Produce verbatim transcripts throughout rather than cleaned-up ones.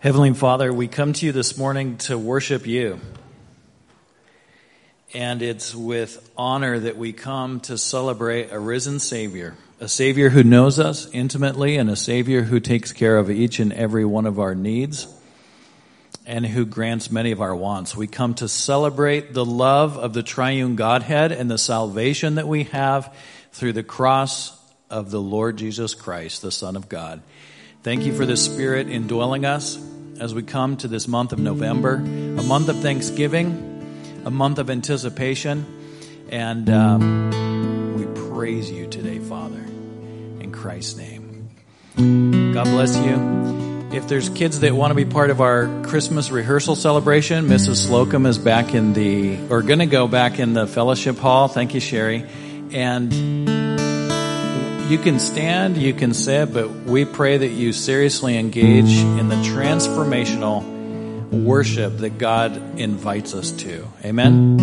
Heavenly Father, we come to you this morning to worship you. And it's with honor that we come to celebrate a risen Savior, a Savior who knows us intimately and a Savior who takes care of each and every one of our needs and who grants many of our wants. We come to celebrate the love of the triune Godhead and the salvation that we have through the cross of the Lord Jesus Christ, the Son of God. Thank you for the Spirit indwelling us as we come to this month of November, a month of Thanksgiving, a month of anticipation, and um, we praise you today, Father, in Christ's name. God bless you. If there's kids that want to be part of our Christmas rehearsal celebration, Missus Slocum is back in the, or going to go back in the fellowship hall. Thank you, Sherry. And you can stand, you can sit, but we pray that you seriously engage in the transformational worship that God invites us to. Amen?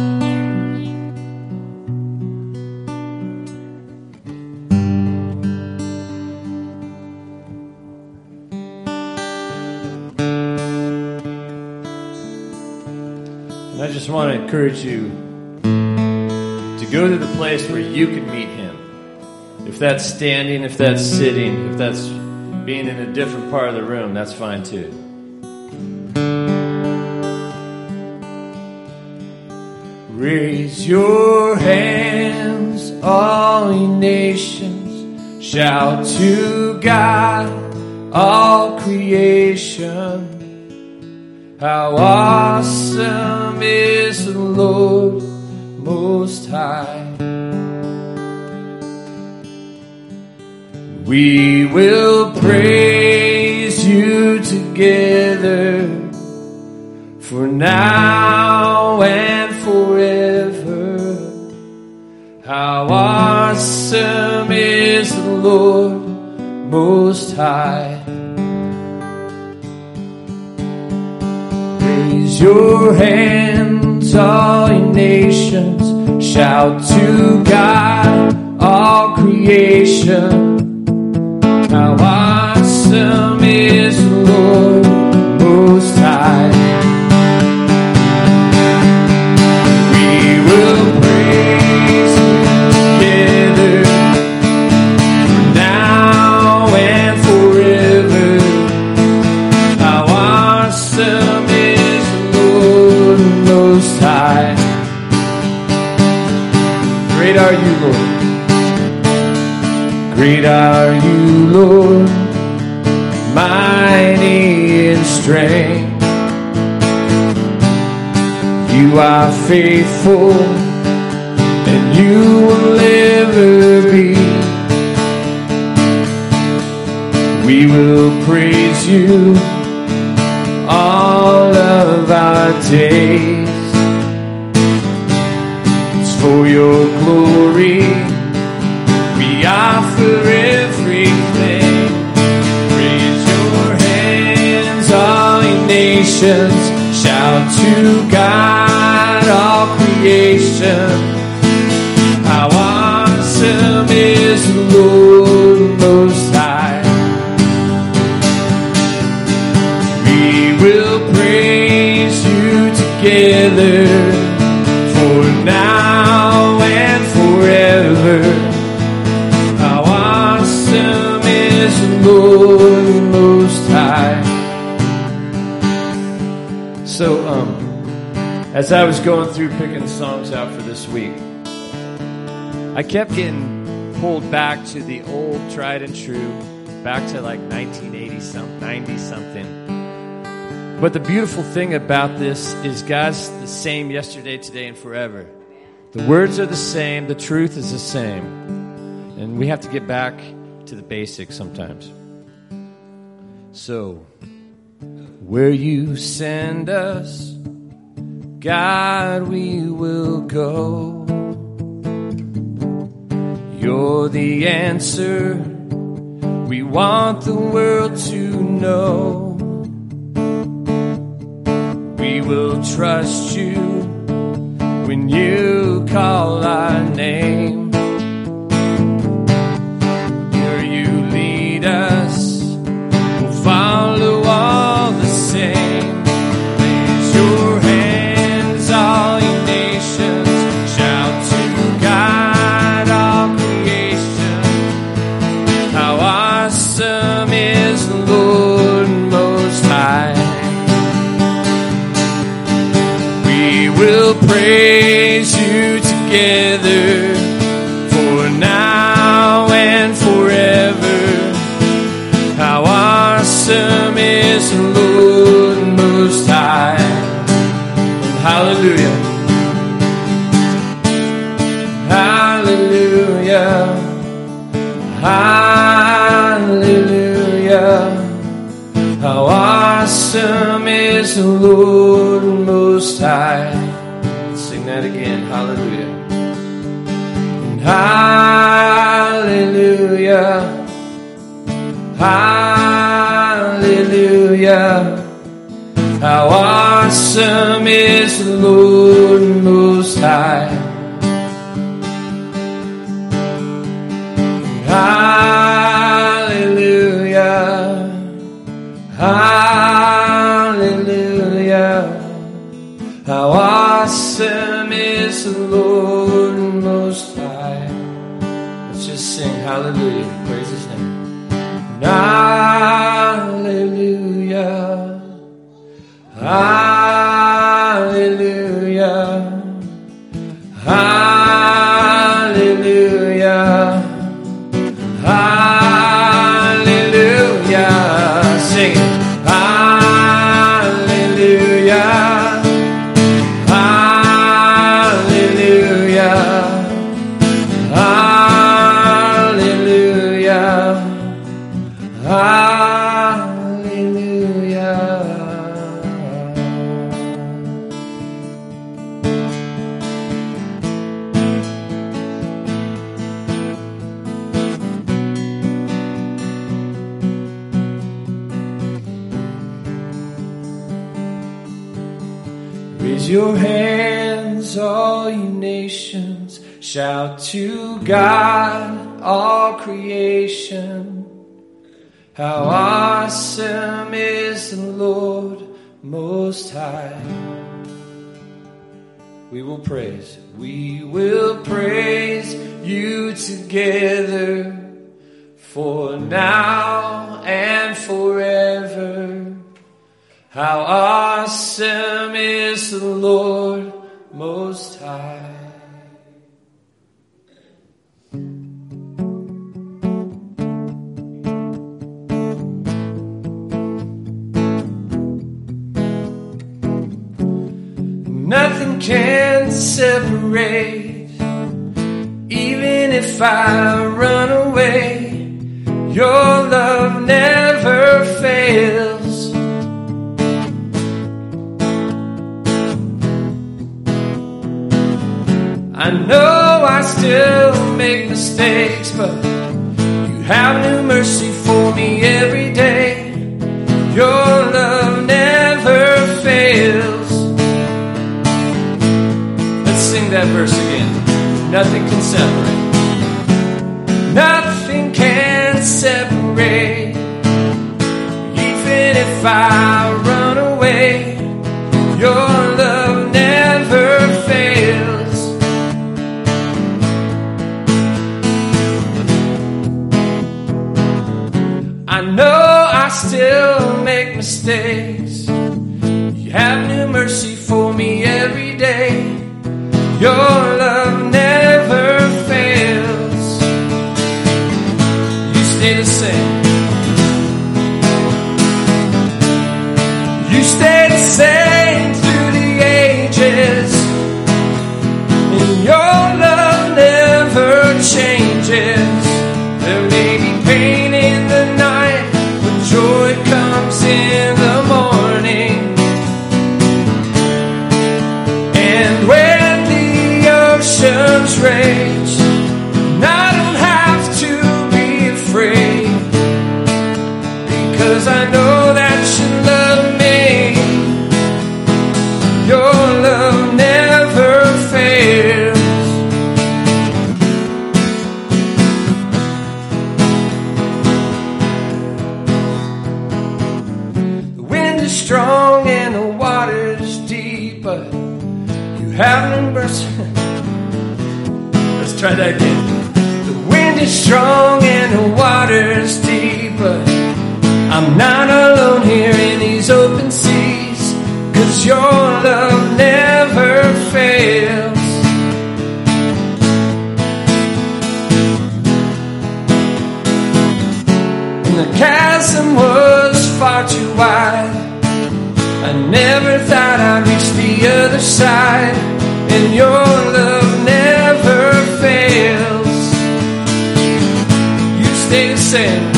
And I just want to encourage you to go to the place where you can meet Him. If that's standing, if that's sitting, if that's being in a different part of the room, that's fine too. Raise your hands, all ye nations, shout to God, all creation. How awesome is the Lord Most High. We will praise you together for now and forever. How awesome is the Lord Most High. Raise your hands, all ye nations, shout to God, all creation. How awesome is the Lord Most High. We will praise Him together for now and forever. How awesome is the Lord Most High. Great are you, Lord. Great are you, Lord, mighty in strength. You are faithful, and you will ever be. We will praise you all of our days. It's for your glory we offer everything. Raise your hands, all ye nations, shout to God, all creation. How awesome is the Lord Most High. We will praise you together for now and forever. Lord Most High. So, um, as I was going through picking songs out for this week, I kept getting pulled back to the old, tried and true, back to like nineteen eighty something, ninety something. But the beautiful thing about this is God's the same yesterday, today, and forever. The words are the same, the truth is the same, and we have to get back to the basics sometimes. So, where you send us, God, we will go. You're the answer we want the world to know. We will trust you when you call our name. Here you lead us, we'll follow all together for now and forever. How awesome is the Lord Most High. Hallelujah. Hallelujah. Hallelujah. How awesome is the Lord Most High. Let's sing that again. Hallelujah. Hallelujah. Hallelujah. How awesome is the Lord Most High. Hallelujah. Hallelujah. How awesome is the Lord Most High. Let's just sing hallelujah. Praise His name. Hallelujah. Hallelujah. Hallelujah. Hallelujah. Sing it. Hallelujah. Hallelujah. Hallelujah. Hallelujah. Raise your hands, all you nations. Shout to God, all creation. How awesome is the Lord Most High. We will praise. We will praise you together for now and forever. How awesome is the Lord Most High. Nothing can separate, even if I run away. Your love never fails. I know I still make mistakes, but you have new mercy for me every day. Your love never fails. Sing that verse again. Nothing can separate. Nothing can separate. Even if I run away, your love never fails. I know I still make mistakes. You have new mercy for me every day. Your love never fails. You stay the same. You stay the same through the ages. And your love never changes. There may be pain in the night, but joy comes in the morning. And when oceans rage, and I don't have to be afraid, because I know that you love me. Your love never fails. The wind is strong and the water's deep, but you have no mercy. Try that again. The wind is strong and the water's deep, but I'm not alone here in these open seas, 'cause your love never fails. other side, and your love never fails. You stay the same.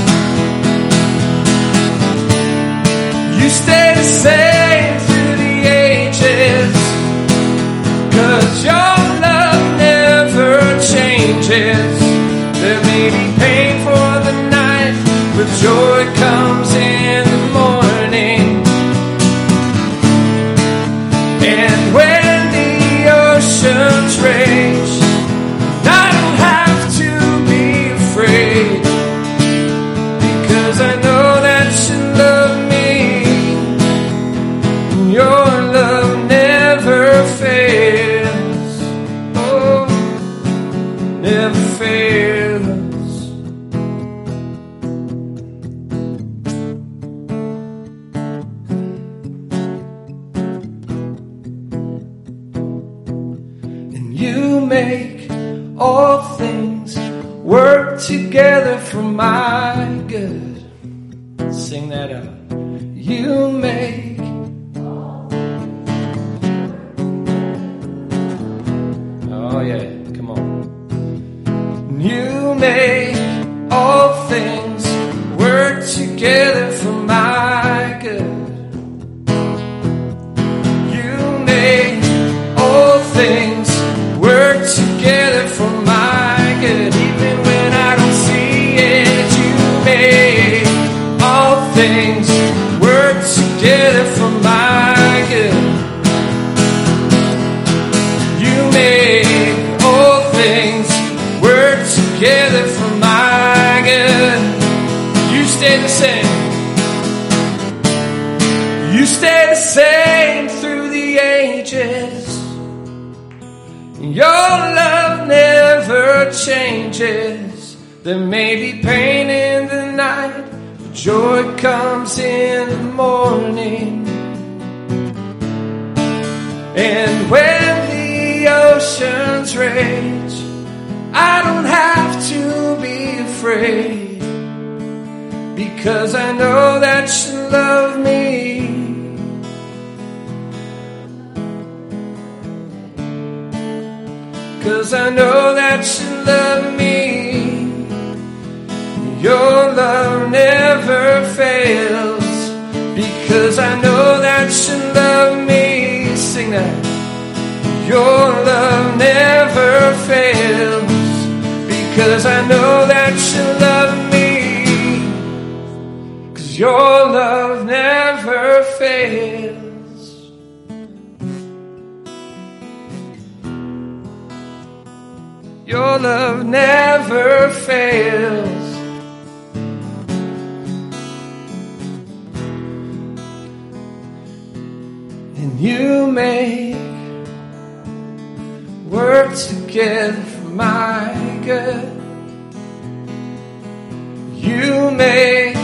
You stay the same through the ages, 'cause your love never changes. There may be pain for the night, but joy comes in the morning. And when the oceans rage, I don't have to be afraid, because I know that you love me. Your love never fails. Oh, never fails. You make all things work together for my good. Sing that out. You make oh yeah, come on. You make all things work together for my good. You make all things work together for my good. Even when I don't see it, you make all things work together for my good. You make all things work together for my good. You stay the same. You stay the same through the ages. Your love never changes. There may be pain in the night, but joy comes in the morning. And when the oceans rage, I don't have to be afraid, because I know that you love me. Cause I know that you love me. Your love never fails. Because I know that you love me. Sing that. Your love never fails. Because I know that you love me. Cause your love never fails. Your love never fails. And you make work together for my good. You make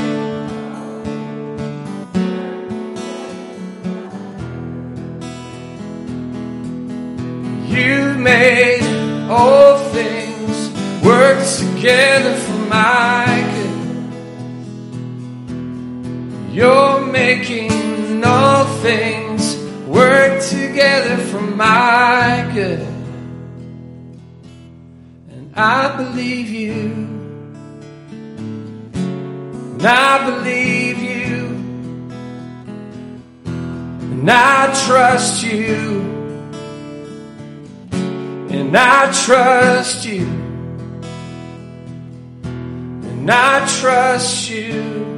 You made all things work together for my good. You're making all things work together for my good. And I believe you. And I believe you. And I trust you. And I trust you. And I trust you.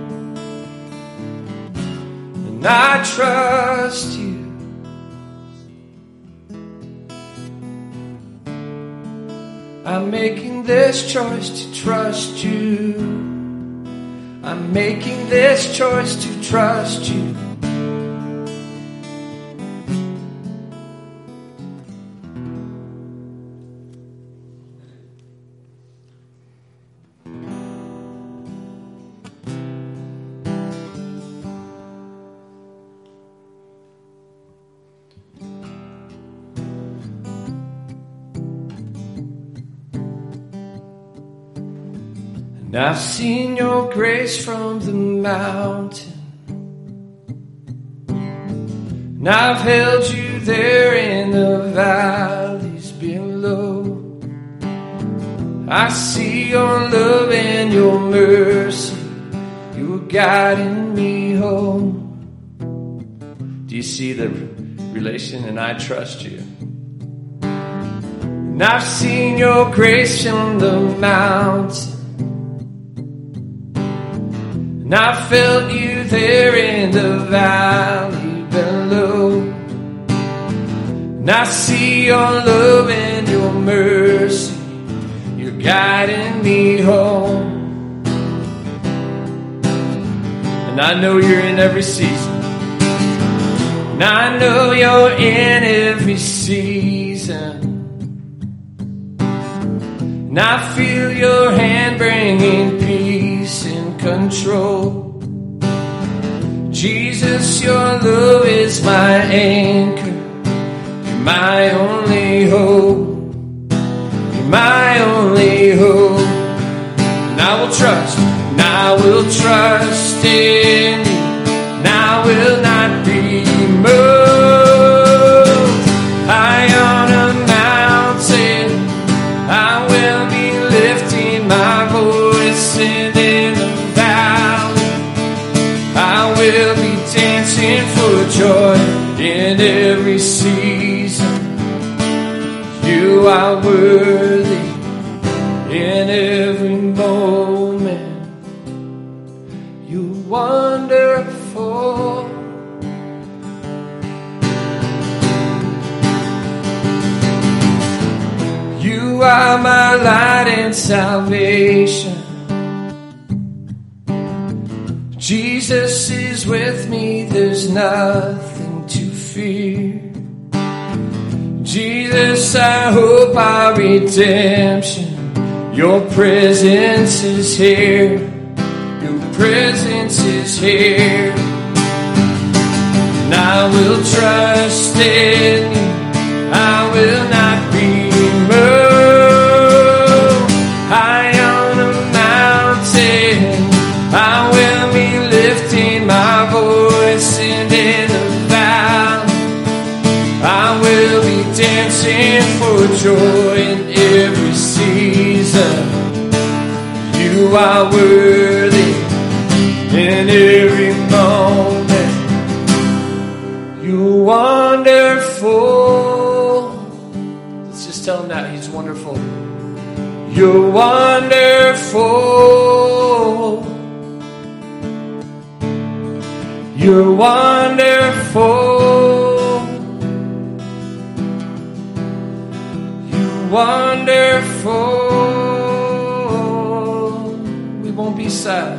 And I trust you. I'm making this choice to trust you. I'm making this choice to trust you. And I've seen your grace from the mountain. And I've held you there in the valleys below. I see your love and your mercy. You're guiding me home. Do you see the relation? And I trust you. And I've seen your grace on the mountain. And I felt you there in the valley below. And I see your love and your mercy. You're guiding me home. And I know you're in every season. And I know you're in every season. And I feel your hand bringing peace and control. Jesus, your love is my anchor. You're my only hope. You're my only hope. And I will trust, and I will trust in you. And I will not be moved. High on a mountain, I will be lifting my voice, and in the valley, I will be dancing for joy in every season. You are worthy in every moment. You're wonderful. You are my light and salvation. Jesus is with me, there's nothing to fear. Jesus, I hope our redemption. Your presence is here. Your presence is here. And I will trust in you. I will not be moved. High on a mountain, I will be lifting my voice, and in the valley, I will be dancing for joy in every season. You are worthy in every moment. You're wonderful. Let's just tell him that he's wonderful. You're wonderful. You're wonderful. You're wonderful. We won't be silent.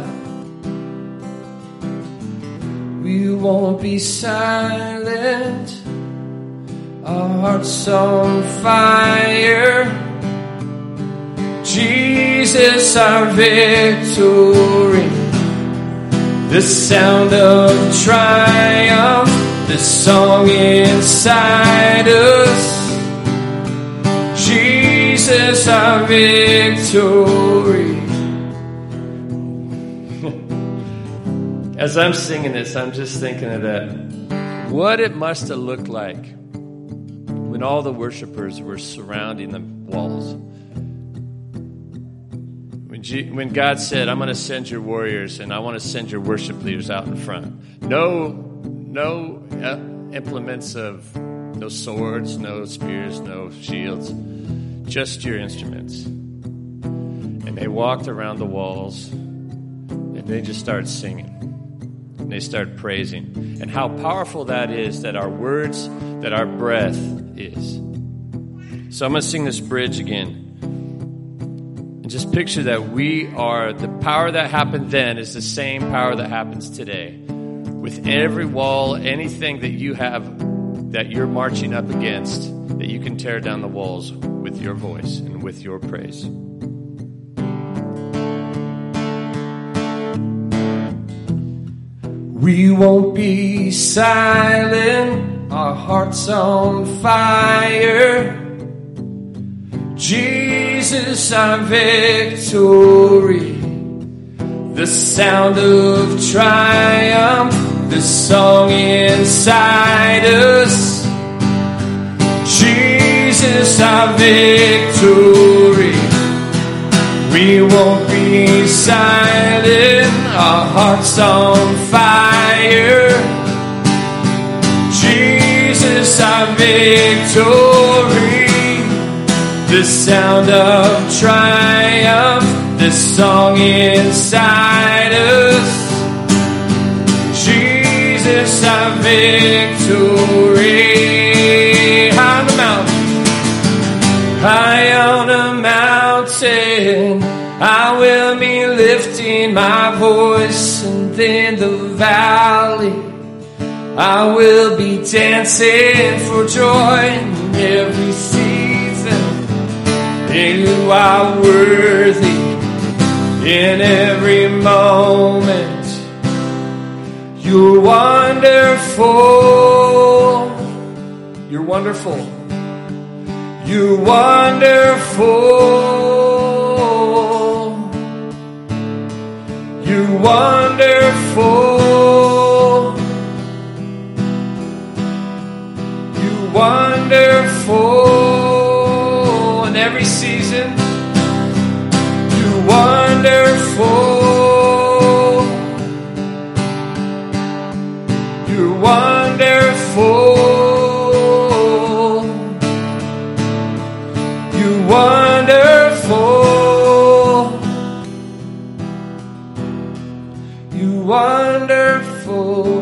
We won't be silent. Our hearts on fire. Jesus, our victory. The sound of triumph, the song inside us. Jesus, our victory. As I'm singing this, I'm just thinking of that. What it must have looked like when all the worshipers were surrounding the walls. When, G- when God said, I'm going to send your warriors and I want to send your worship leaders out in front. No, no uh, implements of, no swords, no spears, no shields. Just your instruments. And they walked around the walls and they just started singing. And they start praising. And how powerful that is, that our words, that our breath is. So I'm going to sing this bridge again. And just picture that we are, the power that happened then is the same power that happens today. With every wall, anything that you have, that you're marching up against, that you can tear down the walls with your voice and with your praise. We won't be silent, our hearts on fire. Jesus, our victory. The sound of triumph, the song inside us. Jesus, our victory. We won't be silent, our hearts on fire. Jesus, our victory. The sound of triumph, the song inside us. Jesus, our victory. High on the mountain, high on a mountain, I will be lifting my voice, and then the valley, I will be dancing for joy in every season. You are worthy in every moment. You're wonderful. You're wonderful. You're wonderful. You're wonderful. You're wonderful in every season. You're wonderful. You're wonderful. You're wonderful. You're wonderful.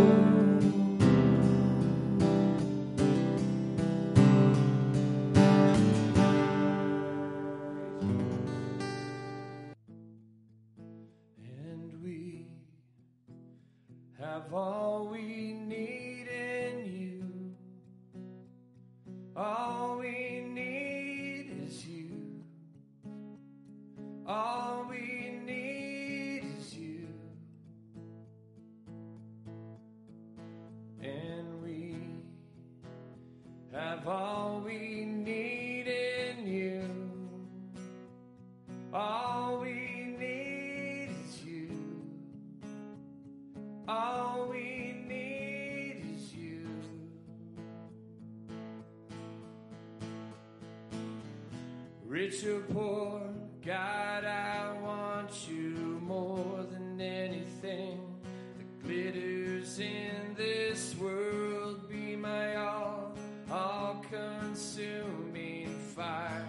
And we have all we need in you. All we need is you. All we need is you. And we have all we need in you. All we need is you. All we need is you. Rich or poor, God, I want you more than anything that glitters in this world. Be my all, all-consuming fire.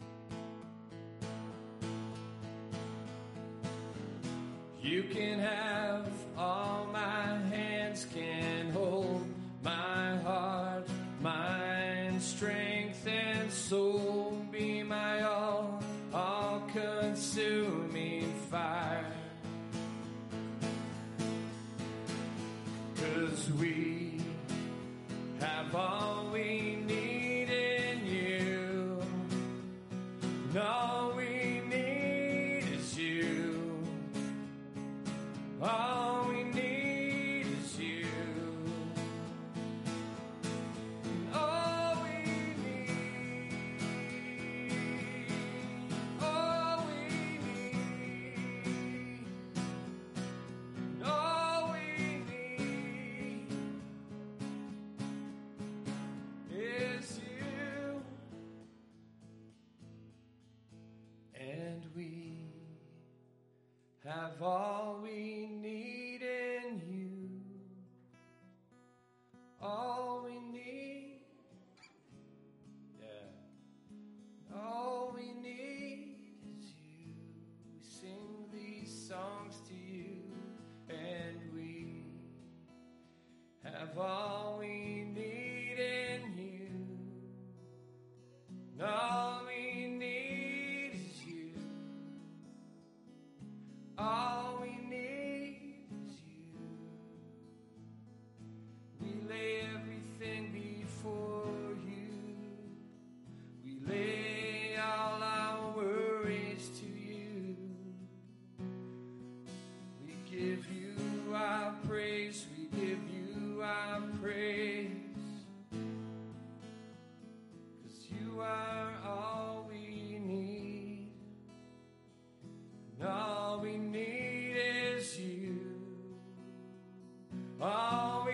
You can have all my hands can hold, my heart, mind, strength, and soul. Be my all, all-consuming fire. 'Cause we have all we need in you. And all we need is you. All we need is you. And all we need, all we need, and all we need is you. And we have all we need in you. All we need, yeah. All we need is you. We sing these songs to you, and we have all we need in you. And all we need is you. All we need is you. We lay everything before you. We lay all our worries to you. We give you our praise. We give you our praise. 'Cause you are all we need. And all we need is you. All we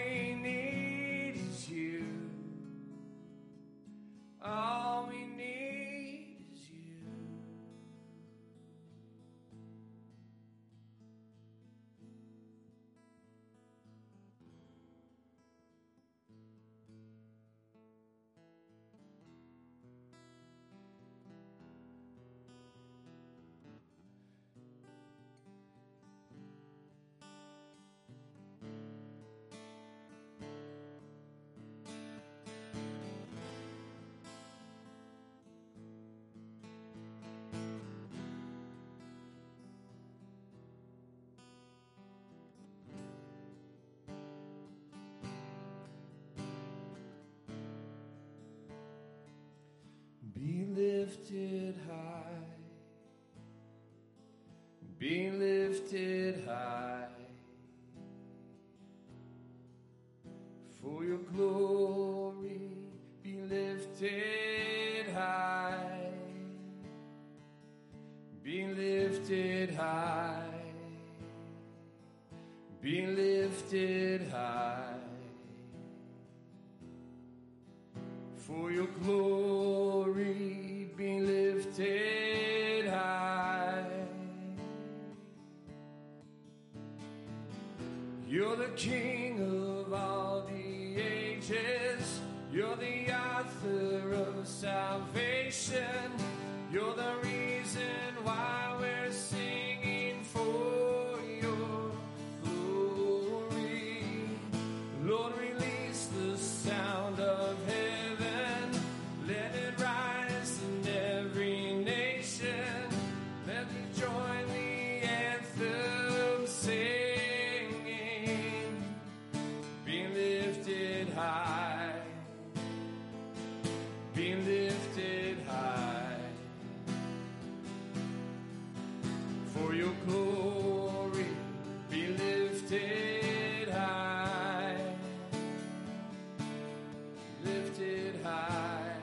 lifted high. Be lifted high. For your glory, be lifted high. Be lifted high. Be lifted high. For your glory, be lifted high. You're the King of all the ages. You're the author of salvation. You're the reason why we're singing for your glory. Lord, release the sound of heaven. Let it rise in every nation. Let me join the anthem singing. Be lifted high. Be lifted high. For your glory, be lifted high. Lifted high.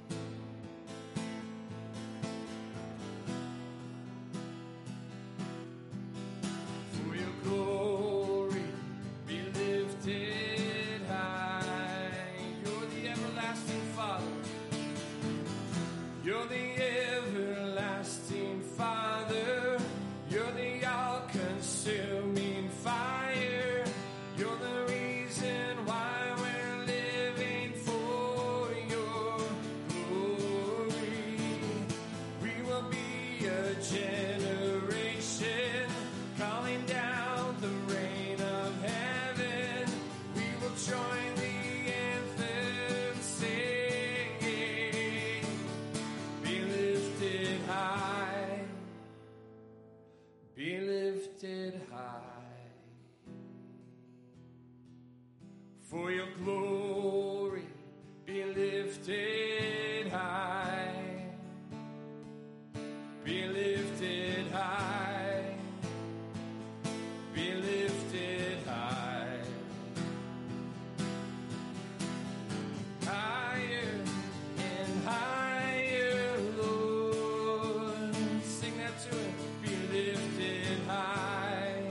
For your glory, be lifted high. You're the everlasting Father. You're the everlasting Father. You're the all-consuming fire. You're the reason why we're living for your glory. We will be a generation calling down the rain of heaven. We will join the anthem singing. Be lifted high. Be lifted high. For your glory, be lifted high. Be lifted high. Be lifted high. Higher and higher, Lord. Sing that to him. Be lifted high.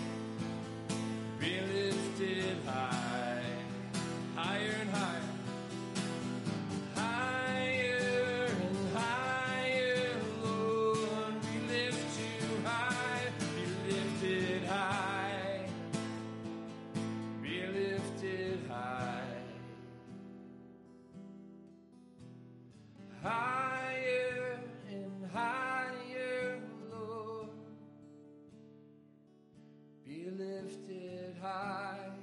Be lifted high. Higher and higher. Higher and higher, Lord. We lift you high. Be lifted high. Be lifted high. Higher and higher, Lord. Be lifted high.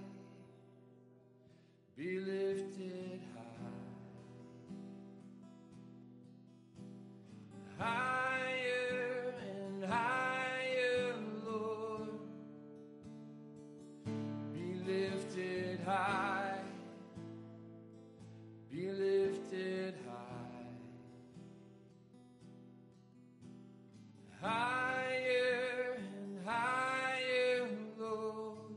Be lifted high. Higher and higher, Lord. Be lifted high. Be lifted high. Higher and higher, Lord.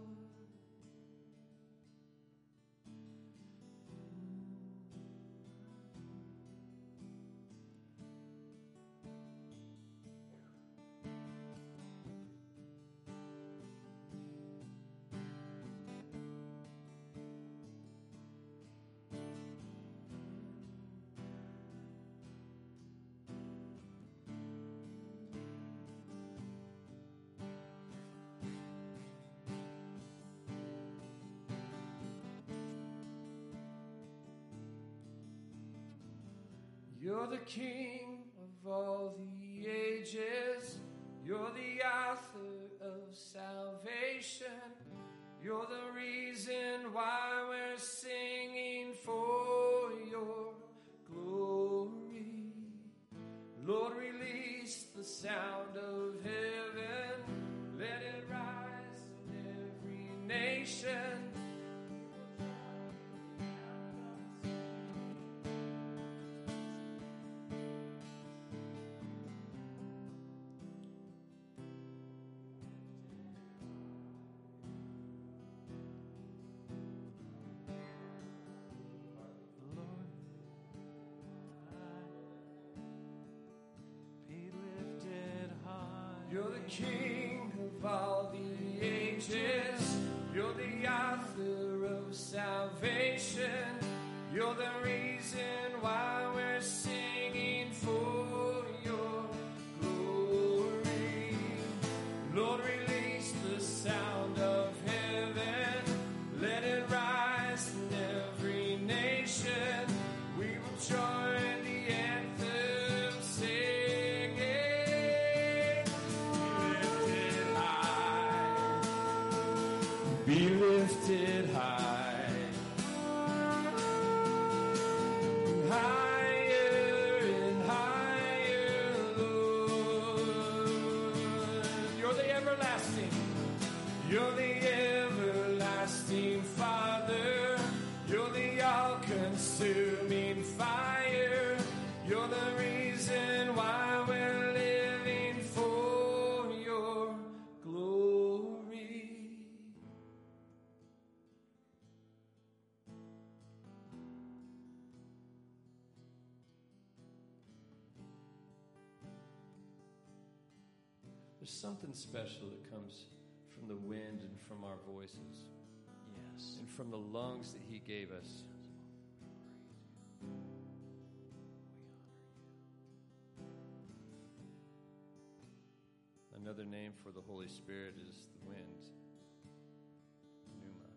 You're the King of all the ages. You're the author of salvation. You're the reason why we're singing for your glory. Lord, release the sound of heaven. Let it rise in every nation. You're the King of all the ages. You're the author of salvation. You're the reason why we're singing for your glory. Lord, release the sound of heaven. Let it rise in every nation. We will join the anthem singing. Be lifted high, higher and higher, Lord. You're the everlasting, you're the everlasting Father. You're the all-consuming fire. You're the reason why we're living for your glory. There's something special that comes from the wind and from our voices. Yes. And from the lungs that he gave us. Another name for the Holy Spirit is the wind. Pneuma.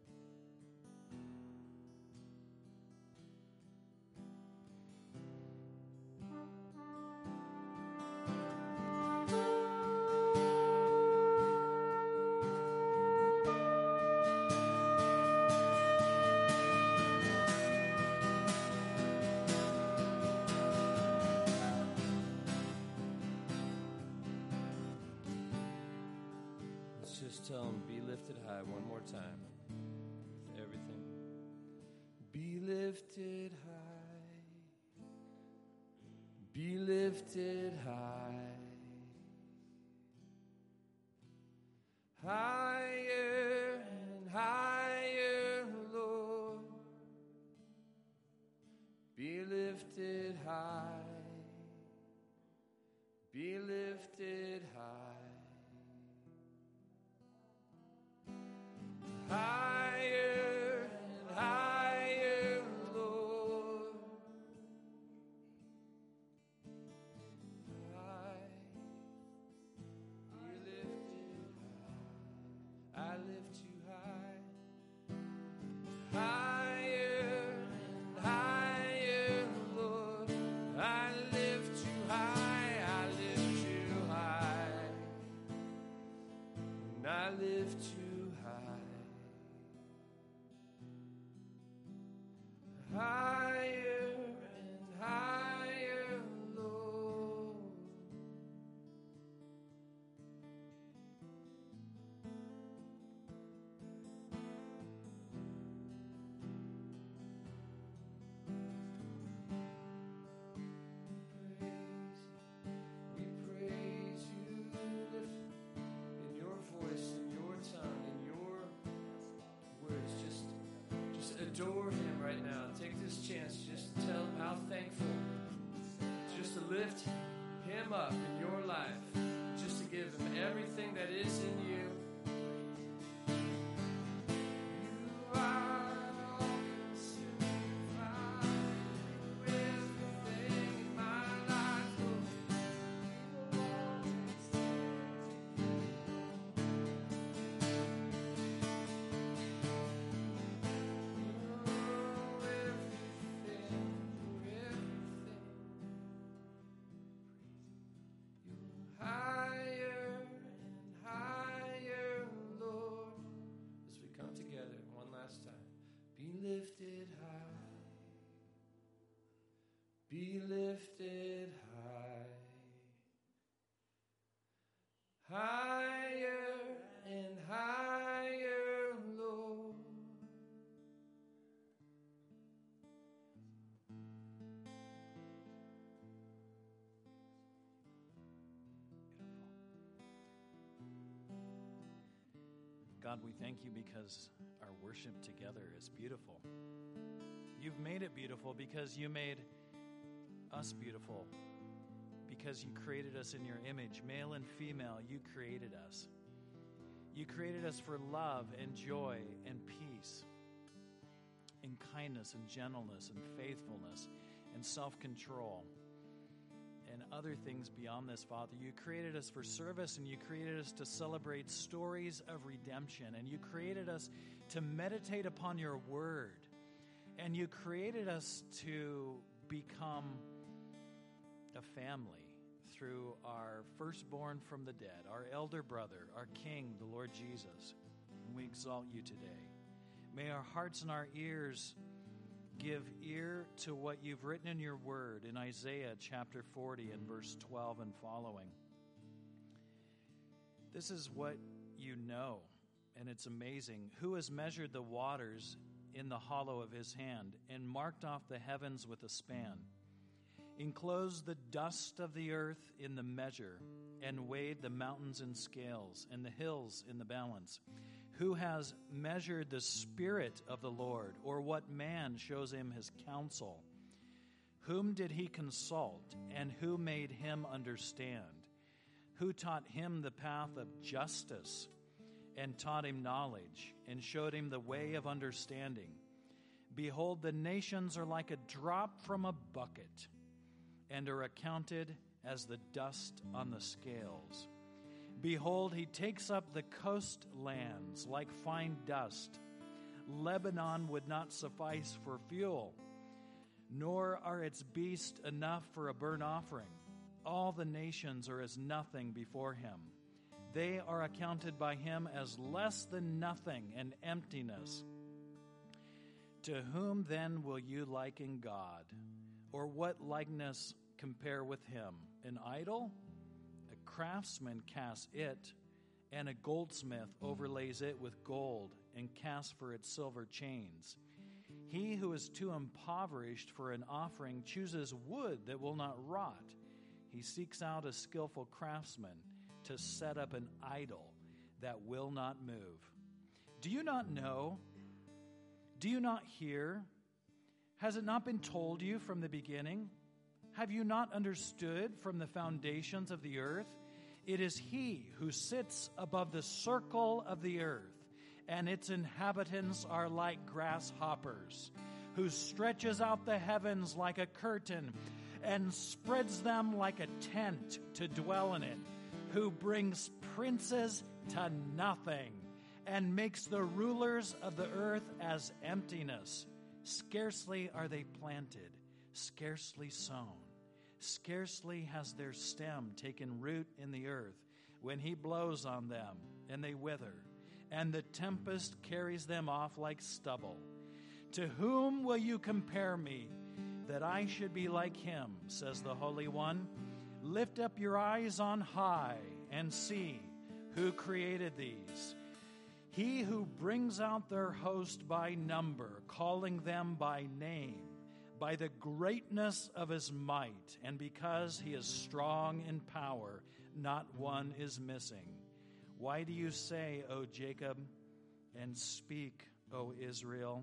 Tell him, be lifted high one more time. With everything. Be lifted high. Be lifted high. Higher and higher, Lord. Be lifted high. Be lifted high. Higher and higher, Lord. High, be lifted high. I lift you high. Higher and higher, Lord. I lift you high. I lift you high. And I lift you high. Higher and higher, Lord. Praise, we praise you. Lift in your voice, in your tongue, in your words. Just, just adore him right now. Take this chance just to tell him how thankful, just to lift him up in your life, just to give him everything that is in you. You are all-consuming fire, everything in my life, Lord. Time. Be lifted high. Be lifted high. Higher and higher, Lord. God, we thank you because our worship together is beautiful. You've made it beautiful because you made us beautiful. because you created us in your image. Male and female, you created us. You created us for love and joy and peace and kindness and gentleness and faithfulness and self-control and other things beyond this, Father. You created us for service, and you created us to celebrate stories of redemption, and you created us to meditate upon your word, and you created us to become a family through our firstborn from the dead, our elder brother, our King, the Lord Jesus. And we exalt you today. May our hearts and our ears give ear to what you've written in your word in Isaiah chapter forty and verse twelve and following. This is what you know, and it's amazing. Who has measured the waters in the hollow of his hand and marked off the heavens with a span? Enclosed the dust of the earth in the measure, and weighed the mountains in scales, and the hills in the balance. Who has measured the Spirit of the Lord, or what man shows him his counsel? Whom did he consult, and who made him understand? Who taught him the path of justice, and taught him knowledge, and showed him the way of understanding? Behold, the nations are like a drop from a bucket, and are accounted as the dust on the scales. Behold, he takes up the coastlands like fine dust. Lebanon would not suffice for fuel, nor are its beasts enough for a burnt offering. All the nations are as nothing before him. They are accounted by him as less than nothing and emptiness. To whom then will you liken God? Or what likeness compare with him? An idol? A craftsman casts it, and a goldsmith overlays it with gold and casts for it silver chains. He who is too impoverished for an offering chooses wood that will not rot. He seeks out a skillful craftsman to set up an idol that will not move. Do you not know? Do you not hear? Has it not been told you from the beginning? Have you not understood from the foundations of the earth? It is he who sits above the circle of the earth, and its inhabitants are like grasshoppers, who stretches out the heavens like a curtain and spreads them like a tent to dwell in it, who brings princes to nothing and makes the rulers of the earth as emptiness. Scarcely are they planted, scarcely sown. Scarcely has their stem taken root in the earth when he blows on them, and they wither, and the tempest carries them off like stubble. To whom will you compare me, that I should be like him, says the Holy One? Lift up your eyes on high and see who created these. He who brings out their host by number, calling them by name, by the greatness of his might, and because he is strong in power, not one is missing. Why do you say, O Jacob, and speak, O Israel?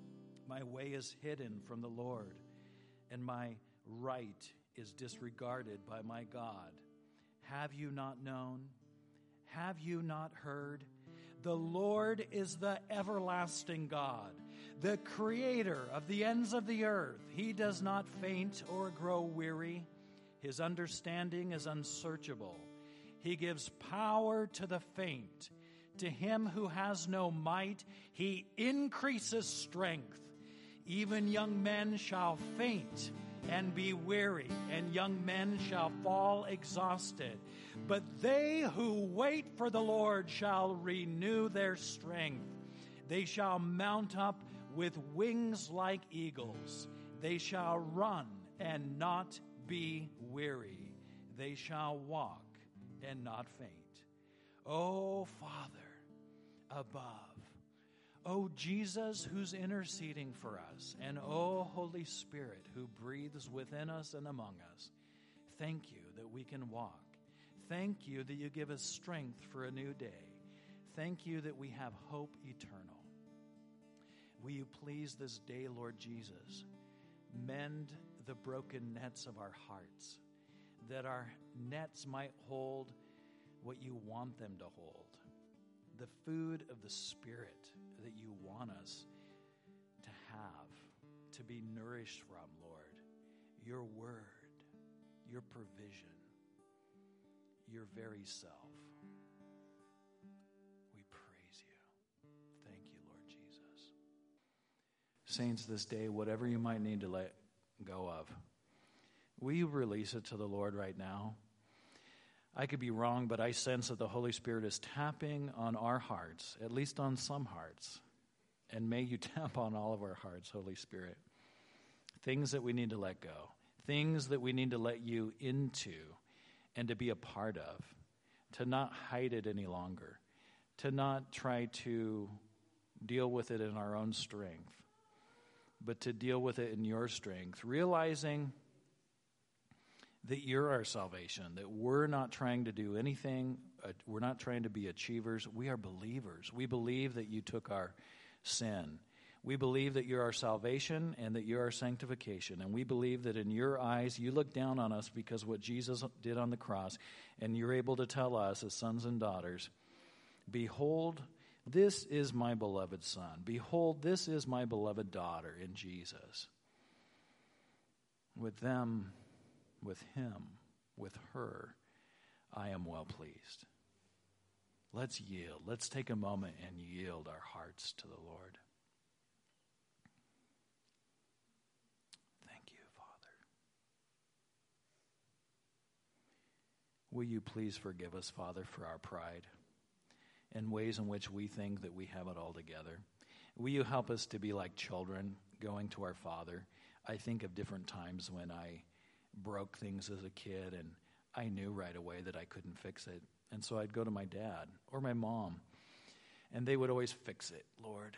My way is hidden from the Lord, and my right is disregarded by my God. Have you not known? Have you not heard? The Lord is the everlasting God, the creator of the ends of the earth. He does not faint or grow weary. His understanding is unsearchable. He gives power to the faint. To him who has no might, he increases strength. Even young men shall faint and be weary, and young men shall fall exhausted. But they who wait for the Lord shall renew their strength. They shall mount up with wings like eagles. They shall run and not be weary. They shall walk and not faint. O Father above, O Jesus, who's interceding for us, and O Holy Spirit, who breathes within us and among us, thank you that we can walk. Thank you that you give us strength for a new day. Thank you that we have hope eternal. Will you please this day, Lord Jesus, mend the broken nets of our hearts. that our nets might hold what you want them to hold, the food of the Spirit that you want us to have, to be nourished from, Lord. Your word, your provision, your very self. We praise you. Thank you, Lord Jesus. Saints, this day, whatever you might need to let go of, will you release it to the Lord right now? I could be wrong, but I sense that the Holy Spirit is tapping on our hearts, at least on some hearts. And may you tap on all of our hearts, Holy Spirit. Things that we need to let go. Things that we need to let you into and to be a part of. To not hide it any longer. To not try to deal with it in our own strength. But to deal with it in your strength. Realizing that you're our salvation, that we're not trying to do anything, uh, we're not trying to be achievers, we are believers. We believe that you took our sin. We believe that you're our salvation and that you're our sanctification, and we believe that in your eyes you look down on us because of what Jesus did on the cross, and you're able to tell us as sons and daughters, behold, this is my beloved son. Behold, this is my beloved daughter in Jesus. With them, with him, with her, I am well pleased. Let's yield. Let's take a moment and yield our hearts to the Lord. Thank you, Father. Will you please forgive us, Father, for our pride and ways in which we think that we have it all together? Will you help us to be like children going to our Father? I think of different times when I broke things as a kid, and I knew right away that I couldn't fix it. And so I'd go to my dad or my mom, and they would always fix it. Lord,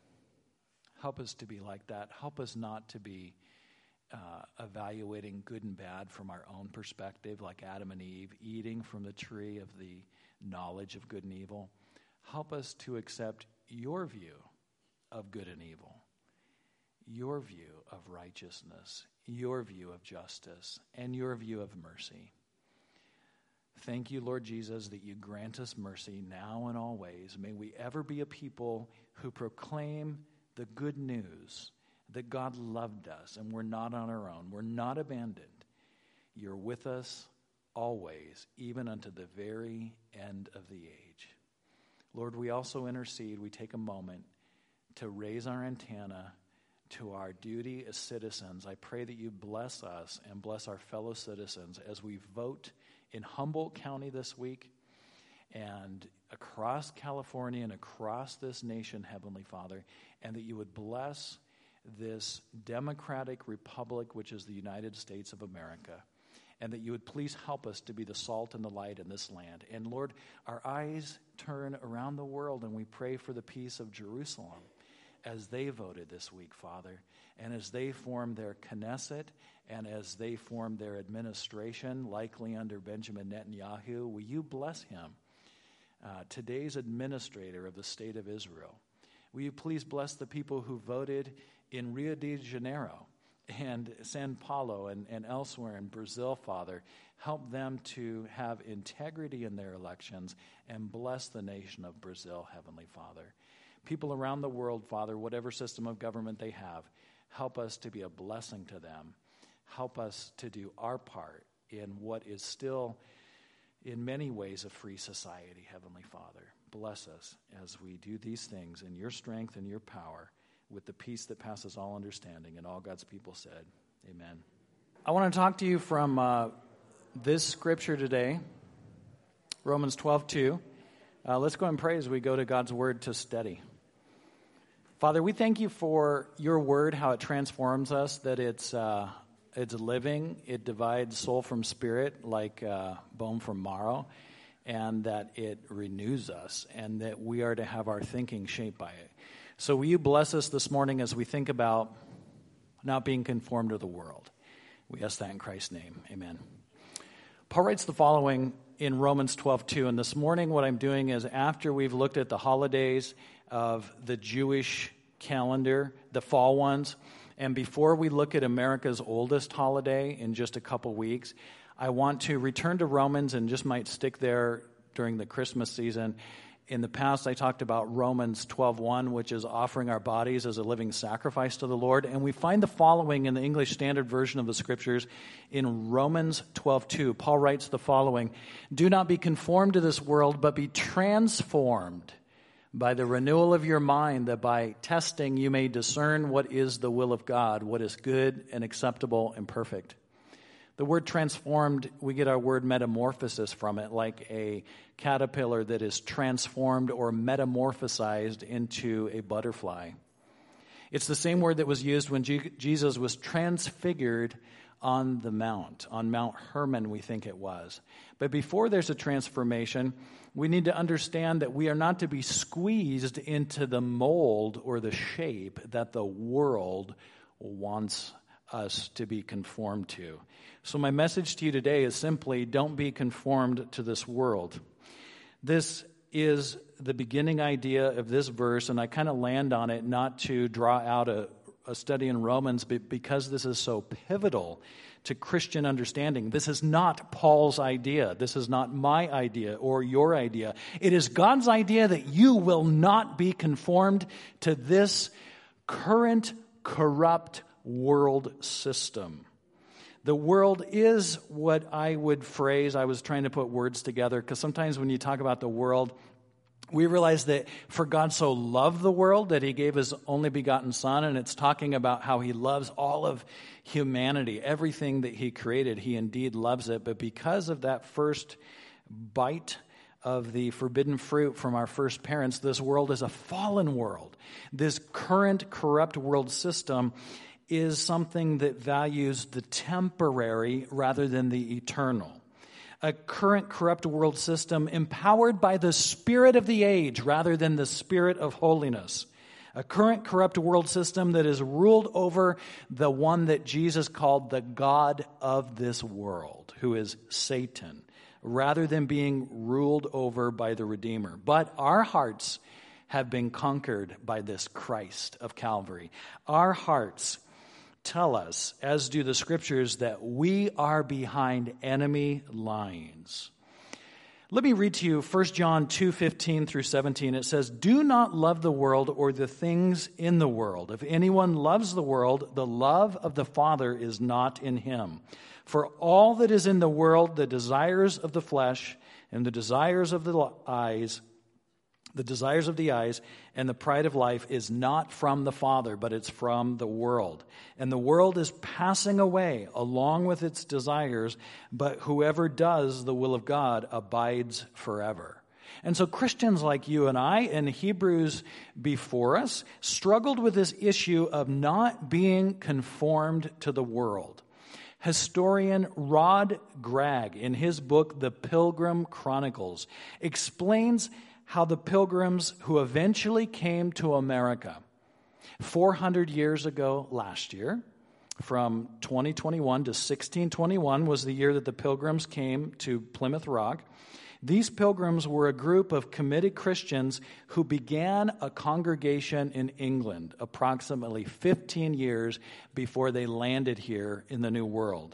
help us to be like that. Help us not to be uh, evaluating good and bad from our own perspective, like Adam and Eve, eating from the tree of the knowledge of good and evil. Help us to accept your view of good and evil, your view of righteousness, your view of justice, and your view of mercy. Thank you, Lord Jesus, that you grant us mercy now and always. May we ever be a people who proclaim the good news that God loved us and we're not on our own. We're not abandoned. You're with us always, even unto the very end of the age. Lord, we also intercede. We take a moment to raise our antenna to our duty as citizens. I pray that you bless us and bless our fellow citizens as we vote in Humboldt County this week and across California and across this nation, Heavenly Father, and that you would bless this democratic republic, which is the United States of America, and that you would please help us to be the salt and the light in this land. And Lord, our eyes turn around the world, and we pray for the peace of Jerusalem as they voted this week, Father, and as they form their Knesset, and as they form their administration, likely under Benjamin Netanyahu, will you bless him, uh, today's administrator of the state of Israel? Will you please bless the people who voted in Rio de Janeiro and Sao Paulo and, and elsewhere in Brazil, Father? Help them to have integrity in their elections and bless the nation of Brazil, Heavenly Father. People around the world, Father, whatever system of government they have, help us to be a blessing to them. Help us to do our part in what is still, in many ways, a free society, Heavenly Father. Bless us as we do these things in your strength and your power with the peace that passes all understanding. And all God's people said, amen. I want to talk to you from uh, this scripture today, Romans twelve two. Uh, let's go and pray as we go to God's word to study. Father, we thank you for your word, how it transforms us, that it's uh, it's living, it divides soul from spirit like uh, bone from marrow, and that it renews us, and that we are to have our thinking shaped by it. So will you bless us this morning as we think about not being conformed to the world? We ask that in Christ's name. Amen. Paul writes the following in Romans twelve two, and this morning what I'm doing is, after we've looked at the holidays of the Jewish calendar, the fall ones, and before we look at America's oldest holiday in just a couple weeks, I want to return to Romans and just might stick there during the Christmas season. In the past, I talked about Romans twelve one, which is offering our bodies as a living sacrifice to the Lord. And we find the following in the English Standard Version of the Scriptures in Romans twelve two. Paul writes the following, "Do not be conformed to this world, but be transformed by the renewal of your mind, that by testing you may discern what is the will of God, what is good and acceptable and perfect." The word transformed, we get our word metamorphosis from it, like a caterpillar that is transformed or metamorphosized into a butterfly. It's the same word that was used when G- Jesus was transfigured on the mount, on Mount Hermon, we think it was. But before there's a transformation, we need to understand that we are not to be squeezed into the mold or the shape that the world wants us to be conformed to. So my message to you today is simply, don't be conformed to this world. This is the beginning idea of this verse, and I kind of land on it not to draw out a, a study in Romans, but because this is so pivotal to Christian understanding. This is not Paul's idea. This is not my idea or your idea. It is God's idea that you will not be conformed to this current corrupt world system. The world is what I would phrase, I was trying to put words together, because sometimes when you talk about the world, we realize that for God so loved the world that he gave his only begotten son, and it's talking about how he loves all of humanity. Everything that he created, he indeed loves it. But because of that first bite of the forbidden fruit from our first parents, this world is a fallen world. This current corrupt world system is something that values the temporary rather than the eternal. A current corrupt world system empowered by the spirit of the age rather than the spirit of holiness. A current corrupt world system that is ruled over the one that Jesus called the God of this world, who is Satan, rather than being ruled over by the Redeemer. But our hearts have been conquered by this Christ of Calvary. Our hearts tell us, as do the Scriptures, that we are behind enemy lines. Let me read to you First John two fifteen through seventeen. It says, "Do not love the world or the things in the world. If anyone loves the world, the love of the Father is not in him. For all that is in the world, the desires of the flesh and the desires of the eyes, the desires of the eyes and the pride of life is not from the Father, but it's from the world. And the world is passing away along with its desires, but whoever does the will of God abides forever." And so Christians like you and I, and Hebrews before us, struggled with this issue of not being conformed to the world. Historian Rod Gregg, in his book, The Pilgrim Chronicles, explains how the pilgrims who eventually came to America four hundred years ago last year, from twenty twenty-one to sixteen twenty-one was the year that the pilgrims came to Plymouth Rock. These pilgrims were a group of committed Christians who began a congregation in England approximately fifteen years before they landed here in the New World.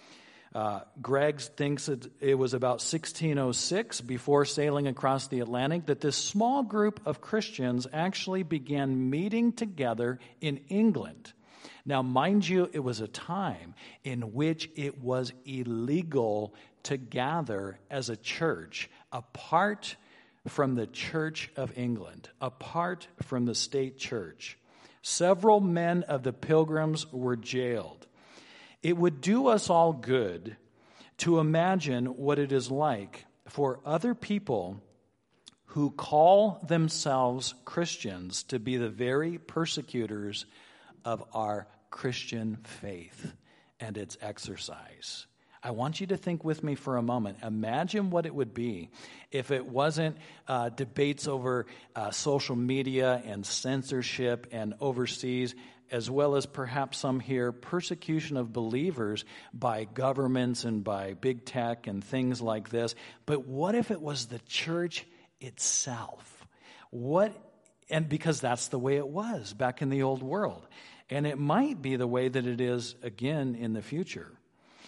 Uh, Gregg thinks it, it was about sixteen oh six, before sailing across the Atlantic, that this small group of Christians actually began meeting together in England. Now, mind you, it was a time in which it was illegal to gather as a church apart from the Church of England, apart from the state church. Several men of the pilgrims were jailed. It would do us all good to imagine what it is like for other people who call themselves Christians to be the very persecutors of our Christian faith and its exercise. I want you to think with me for a moment. Imagine what it would be if it wasn't uh, debates over uh, social media and censorship and overseas, as well as perhaps some here, persecution of believers by governments and by big tech and things like this. But what if it was the church itself? What, and because that's the way it was back in the old world. And it might be the way that it is again in the future.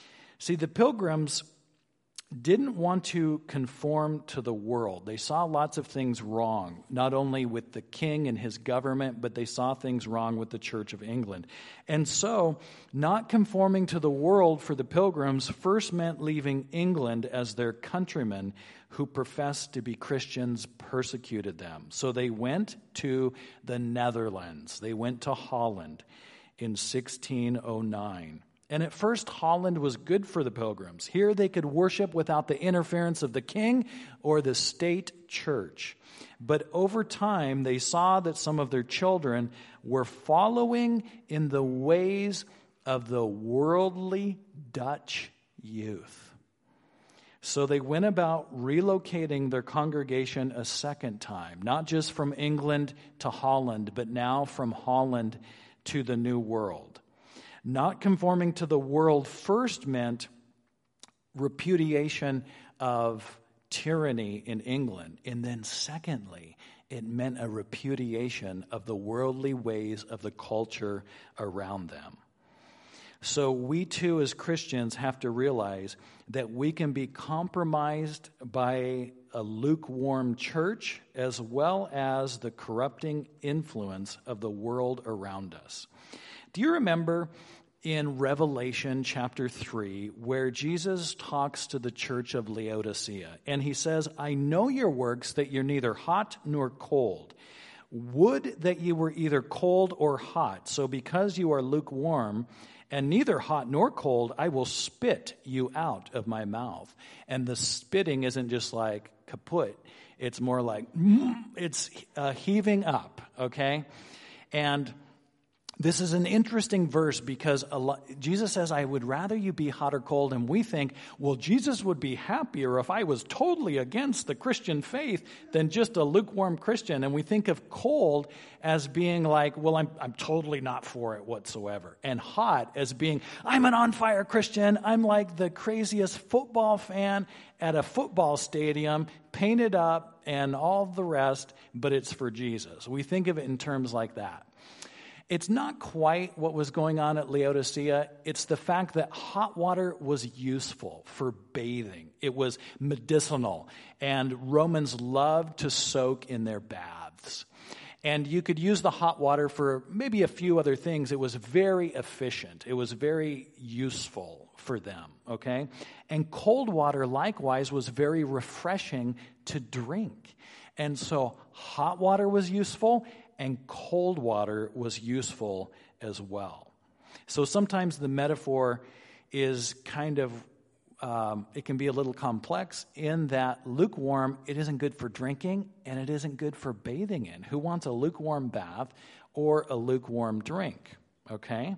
See, the Pilgrims didn't want to conform to the world. They saw lots of things wrong, not only with the king and his government, but they saw things wrong with the Church of England. And so, not conforming to the world for the Pilgrims first meant leaving England as their countrymen who professed to be Christians persecuted them. So they went to the Netherlands. They went to Holland in sixteen oh nine. And at first, Holland was good for the Pilgrims. Here they could worship without the interference of the king or the state church. But over time, they saw that some of their children were following in the ways of the worldly Dutch youth. So they went about relocating their congregation a second time, not just from England to Holland, but now from Holland to the New World. Not conforming to the world first meant repudiation of tyranny in England. And then secondly, it meant a repudiation of the worldly ways of the culture around them. So we too as Christians have to realize that we can be compromised by a lukewarm church as well as the corrupting influence of the world around us. Do you remember in Revelation chapter three where Jesus talks to the church of Laodicea and he says, I know your works, that you're neither hot nor cold. Would that you were either cold or hot. So because you are lukewarm and neither hot nor cold, I will spit you out of my mouth. And the spitting isn't just like kaput. It's more like, mm, it's uh, heaving up, okay? And this is an interesting verse because a lot, Jesus says, I would rather you be hot or cold. And we think, well, Jesus would be happier if I was totally against the Christian faith than just a lukewarm Christian. And we think of cold as being like, well, I'm, I'm totally not for it whatsoever. And hot as being, I'm an on fire Christian. I'm like the craziest football fan at a football stadium, painted up and all the rest, but it's for Jesus. We think of it in terms like that. It's not quite what was going on at Laodicea. It's the fact that hot water was useful for bathing. It was medicinal, and Romans loved to soak in their baths. And you could use the hot water for maybe a few other things. It was very efficient. It was very useful for them, okay? And cold water, likewise, was very refreshing to drink. And so hot water was useful, and cold water was useful as well. So sometimes the metaphor is kind of, um, it can be a little complex in that lukewarm, it isn't good for drinking and it isn't good for bathing in. Who wants a lukewarm bath or a lukewarm drink? Okay?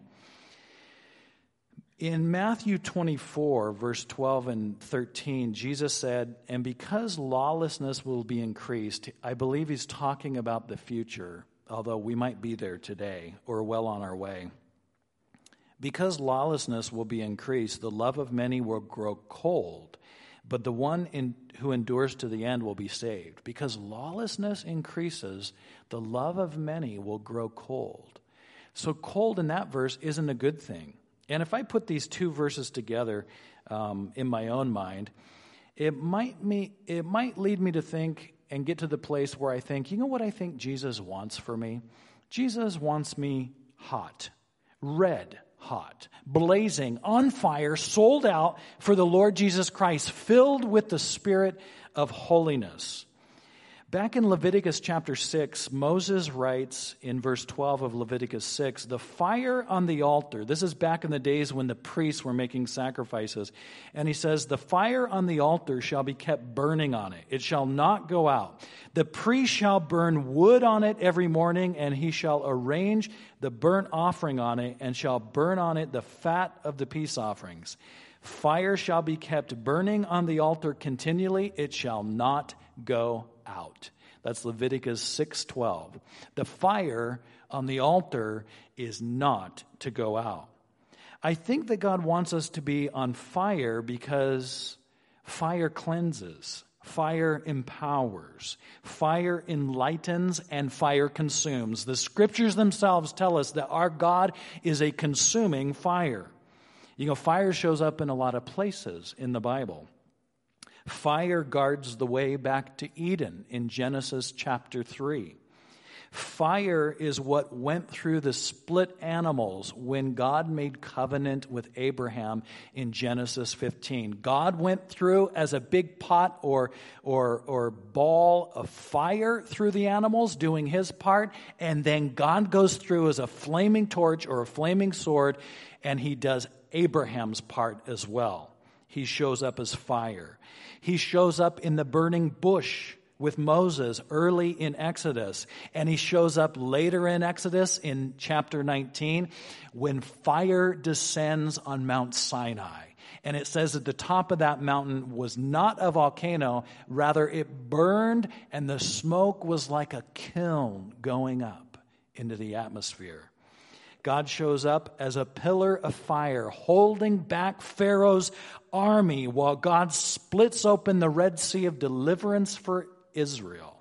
In Matthew twenty-four, verse twelve and thirteen, Jesus said, and because lawlessness will be increased, I believe he's talking about the future, although we might be there today or well on our way. Because lawlessness will be increased, the love of many will grow cold, but the one in, who endures to the end will be saved. Because lawlessness increases, the love of many will grow cold. So cold in that verse isn't a good thing. And if I put these two verses together um, in my own mind, it might me it might lead me to think and get to the place where I think, you know what I think Jesus wants for me? Jesus wants me hot, red hot, blazing, on fire, sold out for the Lord Jesus Christ, filled with the Spirit of holiness. Back in Leviticus chapter six, Moses writes in verse twelve of Leviticus six, the fire on the altar, this is back in the days when the priests were making sacrifices, and he says, the fire on the altar shall be kept burning on it. It shall not go out. The priest shall burn wood on it every morning, and he shall arrange the burnt offering on it, and shall burn on it the fat of the peace offerings. Fire shall be kept burning on the altar continually. It shall not go out. That's Leviticus six twelve. The fire on the altar is not to go out. I think that God wants us to be on fire because fire cleanses, fire empowers, fire enlightens, and fire consumes. The scriptures themselves tell us that our God is a consuming fire. You know, fire shows up in a lot of places in the Bible. Fire guards the way back to Eden in Genesis chapter three. Fire is what went through the split animals when God made covenant with Abraham in Genesis fifteen. God went through as a big pot or, or, or ball of fire through the animals, doing his part, and then God goes through as a flaming torch or a flaming sword, and he does Abraham's part as well. He shows up as fire. He shows up in the burning bush with Moses early in Exodus. And he shows up later in Exodus in chapter nineteen when fire descends on Mount Sinai. And it says at the top of that mountain was not a volcano, rather it burned and the smoke was like a kiln going up into the atmosphere. God shows up as a pillar of fire, holding back Pharaoh's army while God splits open the Red Sea of deliverance for Israel.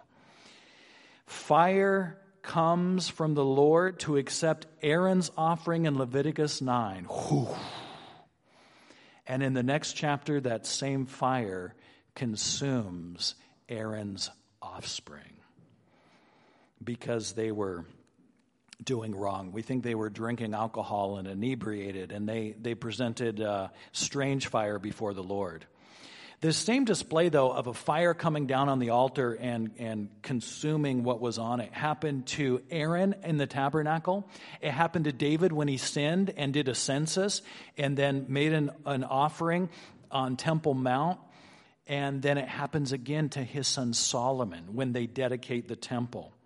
Fire comes from the Lord to accept Aaron's offering in Leviticus nine. Whew. And in the next chapter, that same fire consumes Aaron's offspring because they were doing wrong. We think they were drinking alcohol and inebriated, and they, they presented uh, strange fire before the Lord. This same display, though, of a fire coming down on the altar and, and consuming what was on it happened to Aaron in the tabernacle. It happened to David when he sinned and did a census and then made an, an offering on Temple Mount. And then it happens again to his son Solomon when they dedicate the temple.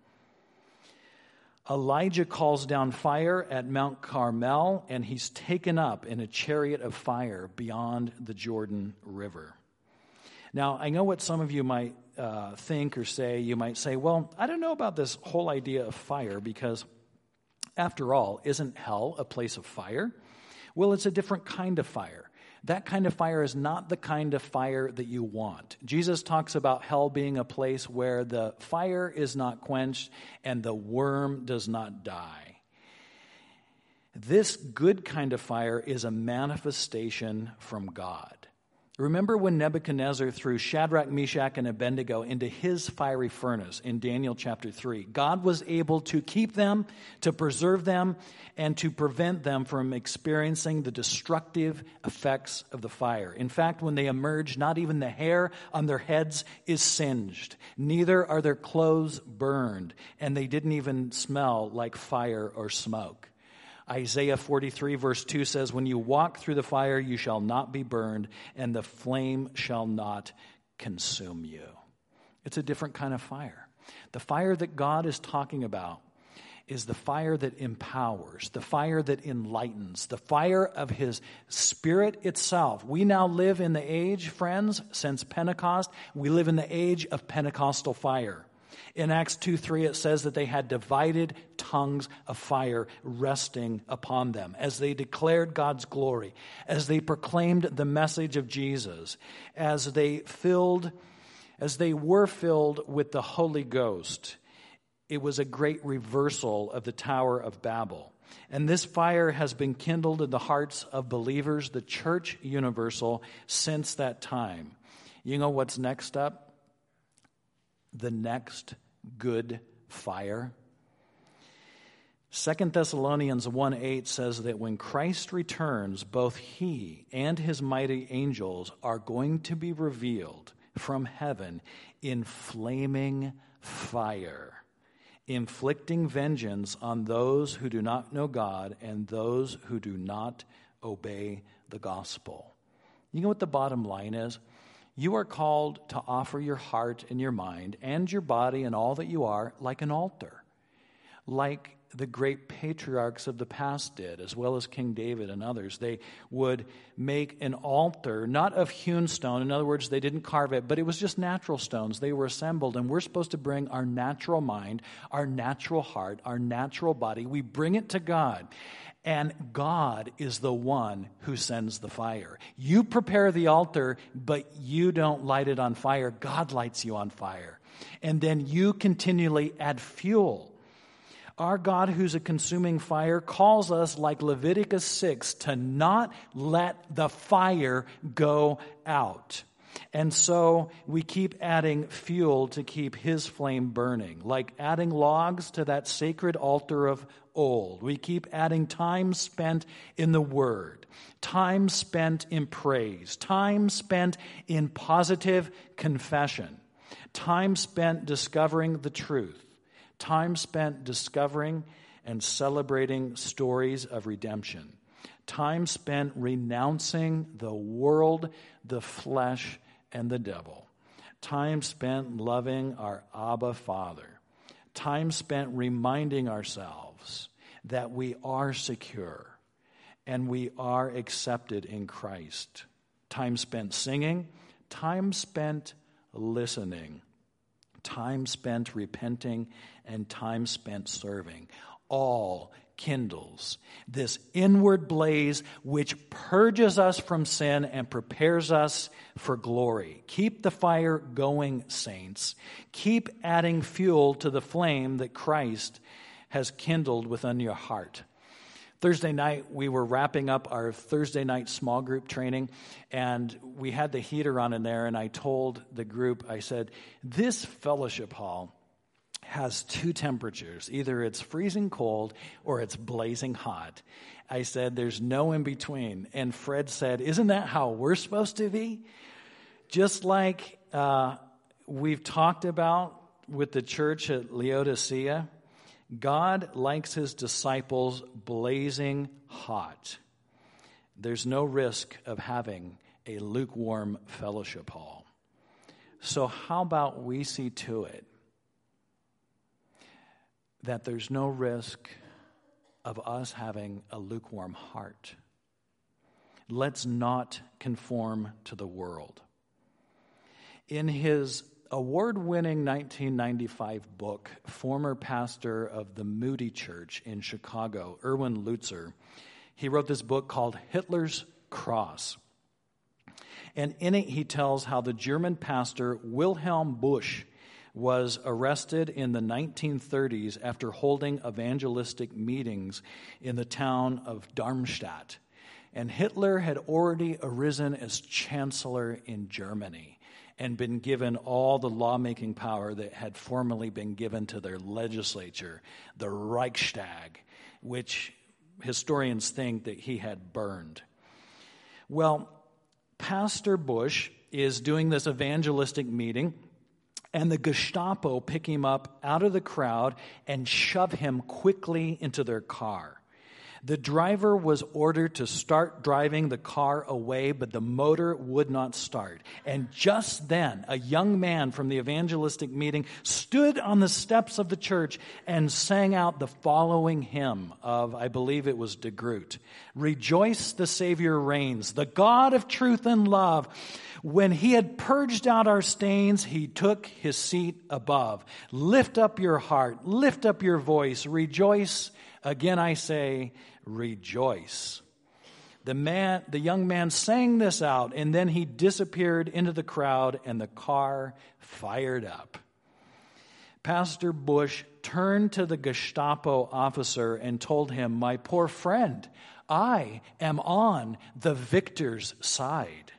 Elijah calls down fire at Mount Carmel, and he's taken up in a chariot of fire beyond the Jordan River. Now, I know what some of you might uh, think or say. You might say, well, I don't know about this whole idea of fire because, after all, isn't hell a place of fire? Well, it's a different kind of fire. That kind of fire is not the kind of fire that you want. Jesus talks about hell being a place where the fire is not quenched and the worm does not die. This good kind of fire is a manifestation from God. Remember when Nebuchadnezzar threw Shadrach, Meshach, and Abednego into his fiery furnace in Daniel chapter three. God was able to keep them, to preserve them, and to prevent them from experiencing the destructive effects of the fire. In fact, when they emerge, not even the hair on their heads is singed. Neither are their clothes burned, and they didn't even smell like fire or smoke. Isaiah forty-three verse two says, when you walk through the fire, you shall not be burned, and the flame shall not consume you. It's a different kind of fire. The fire that God is talking about is the fire that empowers, the fire that enlightens, the fire of His Spirit itself. We now live in the age, friends, since Pentecost, we live in the age of Pentecostal fire. In Acts two three, it says that they had divided tongues of fire resting upon them as they declared God's glory, as they proclaimed the message of Jesus, as they filled, as they were filled with the Holy Ghost. It was a great reversal of the Tower of Babel. And this fire has been kindled in the hearts of believers, the church universal, since that time. You know what's next up? The next good fire. Second Thessalonians one eight says that when Christ returns, both He and His mighty angels are going to be revealed from heaven in flaming fire, inflicting vengeance on those who do not know God and those who do not obey the gospel. You know what the bottom line is? You are called to offer your heart and your mind and your body and all that you are like an altar, like the great patriarchs of the past did, as well as King David and others. They would make an altar, not of hewn stone. In other words, they didn't carve it, but it was just natural stones. They were assembled, and we're supposed to bring our natural mind, our natural heart, our natural body. We bring it to God. And God is the one who sends the fire. You prepare the altar, but you don't light it on fire. God lights you on fire. And then you continually add fuel. Our God, who's a consuming fire, calls us, like Leviticus six, to not let the fire go out. And so we keep adding fuel to keep his flame burning, like adding logs to that sacred altar of old. We keep adding time spent in the Word, time spent in praise, time spent in positive confession, time spent discovering the truth, time spent discovering and celebrating stories of redemption, time spent renouncing the world, the flesh, and the devil, time spent loving our Abba Father, time spent reminding ourselves that we are secure and we are accepted in Christ, time spent singing, time spent listening, time spent repenting, and time spent serving, all kindles this inward blaze which purges us from sin and prepares us for glory. Keep the fire going, saints. Keep adding fuel to the flame that Christ has kindled within your heart. Thursday night, we were wrapping up our Thursday night small group training, and we had the heater on in there, and I told the group, I said, this fellowship hall has two temperatures. Either it's freezing cold or it's blazing hot. I said, there's no in between. And Fred said, isn't that how we're supposed to be? Just like uh, we've talked about with the church at Laodicea, God likes his disciples blazing hot. There's no risk of having a lukewarm fellowship hall. So how about we see to it that there's no risk of us having a lukewarm heart. Let's not conform to the world. In his award-winning nineteen ninety-five book, former pastor of the Moody Church in Chicago, Erwin Lutzer, he wrote this book called Hitler's Cross. And in it he tells how the German pastor Wilhelm Busch was arrested in the nineteen thirties after holding evangelistic meetings in the town of Darmstadt. And Hitler had already arisen as chancellor in Germany and been given all the lawmaking power that had formerly been given to their legislature, the Reichstag, which historians think that he had burned. Well, Pastor Busch is doing this evangelistic meeting, and the Gestapo pick him up out of the crowd and shove him quickly into their car. The driver was ordered to start driving the car away, but the motor would not start. And just then, a young man from the evangelistic meeting stood on the steps of the church and sang out the following hymn of, I believe it was De Groot. Rejoice, the Savior reigns, the God of truth and love. When he had purged out our stains, he took his seat above. Lift up your heart, lift up your voice, rejoice. Again I say, rejoice. The man, the young man sang this out, and then he disappeared into the crowd, and the car fired up. Pastor Busch turned to the Gestapo officer and told him, my poor friend, I am on the victor's side.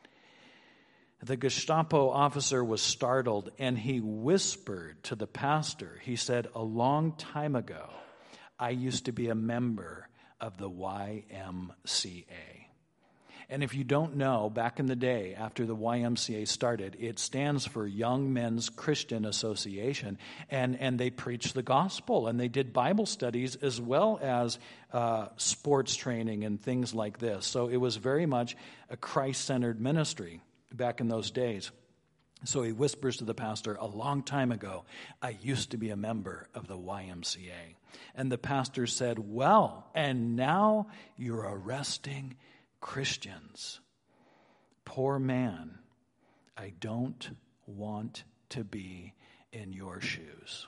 The Gestapo officer was startled, and he whispered to the pastor. He said, a long time ago, I used to be a member of the Y M C A. And if you don't know, back in the day, after the Y M C A started, it stands for Young Men's Christian Association, and, and they preached the gospel, and they did Bible studies as well as uh, sports training and things like this. So it was very much a Christ-centered ministry back in those days. So he whispers to the pastor, a long time ago, I used to be a member of the Y M C A. And the pastor said, well, and now you're arresting Christians. Poor man, I don't want to be in your shoes.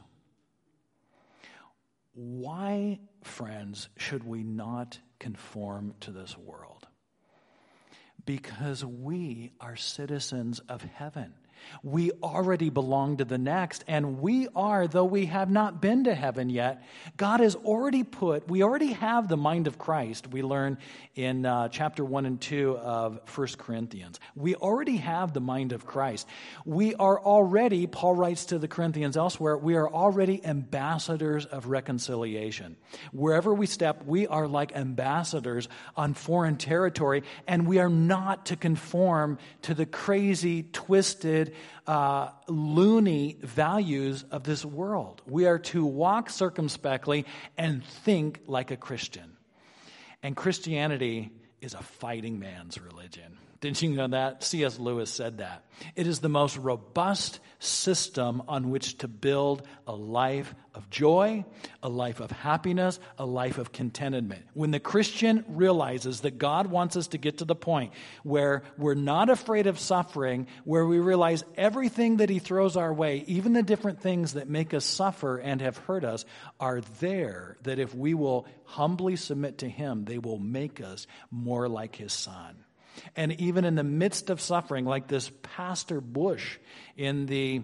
Why, friends, should we not conform to this world? Because we are citizens of heaven. We already belong to the next, and we are, though we have not been to heaven yet, God has already put, we already have the mind of Christ, we learn in uh, chapter one and two of First Corinthians. We already have the mind of Christ. We are already, Paul writes to the Corinthians elsewhere, we are already ambassadors of reconciliation. Wherever we step, we are like ambassadors on foreign territory, and we are not to conform to the crazy, twisted, uh, loony values of this world. We are to walk circumspectly and think like a Christian. And Christianity is a fighting man's religion. Didn't you know that? C S Lewis said that. It is the most robust system on which to build a life of joy, a life of happiness, a life of contentment. When the Christian realizes that God wants us to get to the point where we're not afraid of suffering, where we realize everything that he throws our way, even the different things that make us suffer and have hurt us, are there, that if we will humbly submit to him, they will make us more like his son. And even in the midst of suffering, like this Pastor Bush in the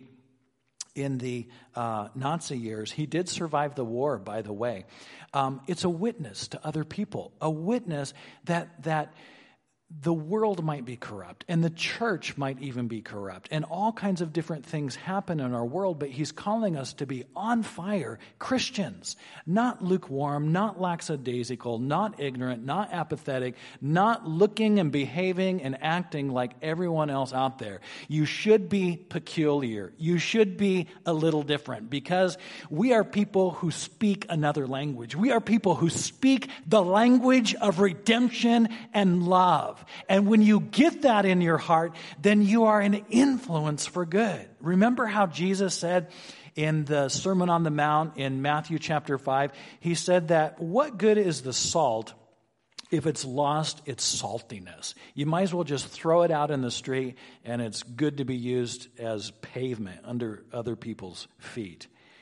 in the uh, Nazi years, he did survive the war, by the way. Um, it's a witness to other people, a witness that that the world might be corrupt, and the church might even be corrupt, and all kinds of different things happen in our world, but he's calling us to be on fire Christians, not lukewarm, not lackadaisical, not ignorant, not apathetic, not looking and behaving and acting like everyone else out there. You should be peculiar. You should be a little different, because we are people who speak another language. We are people who speak the language of redemption and love. And when you get that in your heart, then you are an influence for good. Remember how Jesus said in the Sermon on the Mount in Matthew chapter five, he said that what good is the salt if it's lost its saltiness? You might as well just throw it out in the street, and it's good to be used as pavement under other people's feet.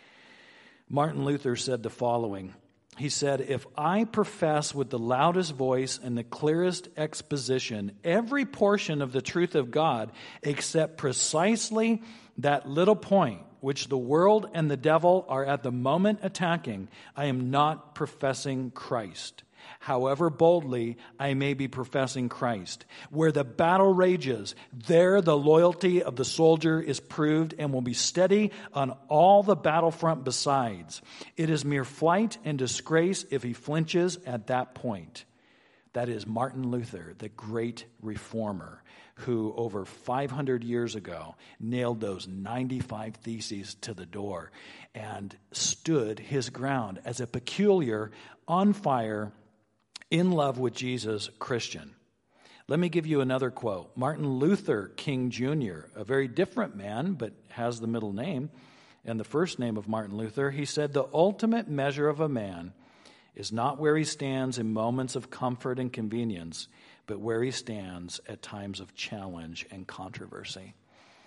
Martin Luther said the following. He said, if I profess with the loudest voice and the clearest exposition every portion of the truth of God except precisely that little point which the world and the devil are at the moment attacking, I am not professing Christ. However boldly I may be professing Christ. Where the battle rages, there the loyalty of the soldier is proved and will be steady on all the battlefront besides. It is mere flight and disgrace if he flinches at that point. That is Martin Luther, the great reformer, who over five hundred years ago nailed those ninety-five theses to the door and stood his ground as a peculiar, on fire, in love with Jesus Christian. Let me give you another quote. Martin Luther King Junior, a very different man, but has the middle name and the first name of Martin Luther, he said, the ultimate measure of a man is not where he stands in moments of comfort and convenience, but where he stands at times of challenge and controversy.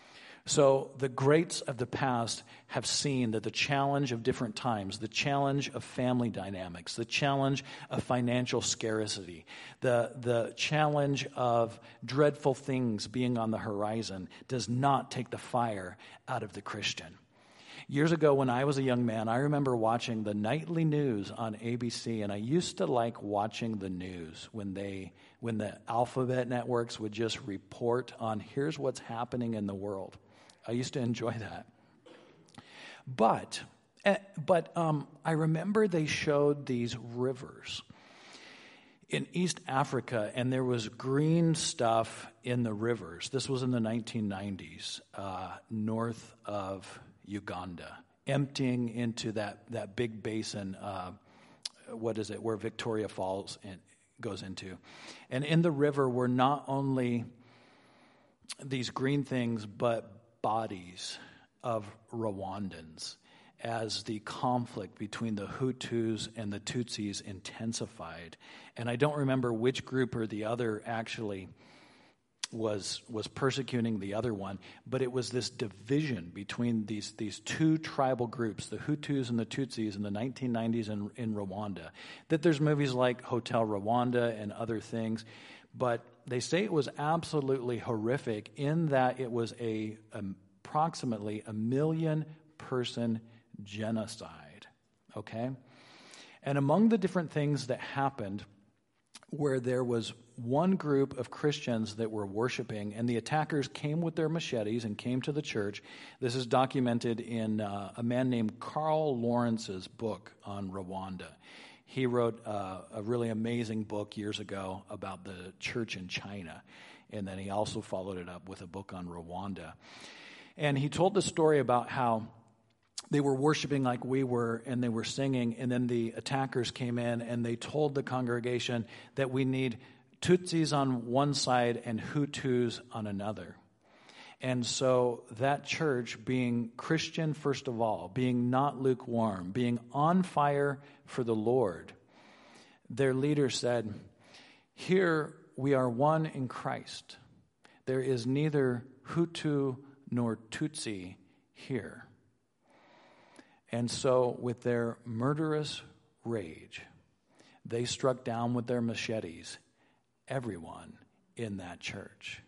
So the greats of the past have seen that the challenge of different times, the challenge of family dynamics, the challenge of financial scarcity, the, the challenge of dreadful things being on the horizon does not take the fire out of the Christian. Years ago when I was a young man, I remember watching the nightly news on A B C, and I used to like watching the news when they when the alphabet networks would just report on here's what's happening in the world. I used to enjoy that. But but um, I remember they showed these rivers in East Africa, and there was green stuff in the rivers. This was in the nineteen nineties, uh, north of Uganda, emptying into that, that big basin, uh, what is it, where Victoria Falls in, goes into. And in the river were not only these green things, but bodies of Rwandans as the conflict between the Hutus and the Tutsis intensified. And I don't remember which group or the other actually was was persecuting the other one, but it was this division between these these two tribal groups, the Hutus and the Tutsis, in the nineteen nineties in, in Rwanda, that there's movies like Hotel Rwanda and other things. But they say it was absolutely horrific in that it was a, a approximately a million person genocide, okay? And among the different things that happened, where there was one group of Christians that were worshiping, and the attackers came with their machetes and came to the church. This is documented in uh, a man named Carl Lawrence's book on Rwanda. He wrote uh, a really amazing book years ago about the church in China, and then he also followed it up with a book on Rwanda. And he told the story about how they were worshiping like we were, and they were singing, and then the attackers came in, and they told the congregation that we need Tutsis on one side and Hutus on another. And so that church, being Christian first of all, being not lukewarm, being on fire for the Lord, their leader said, "Here we are one in Christ. There is neither Hutu nor Tutsi here." And so with their murderous rage, they struck down with their machetes everyone in that church.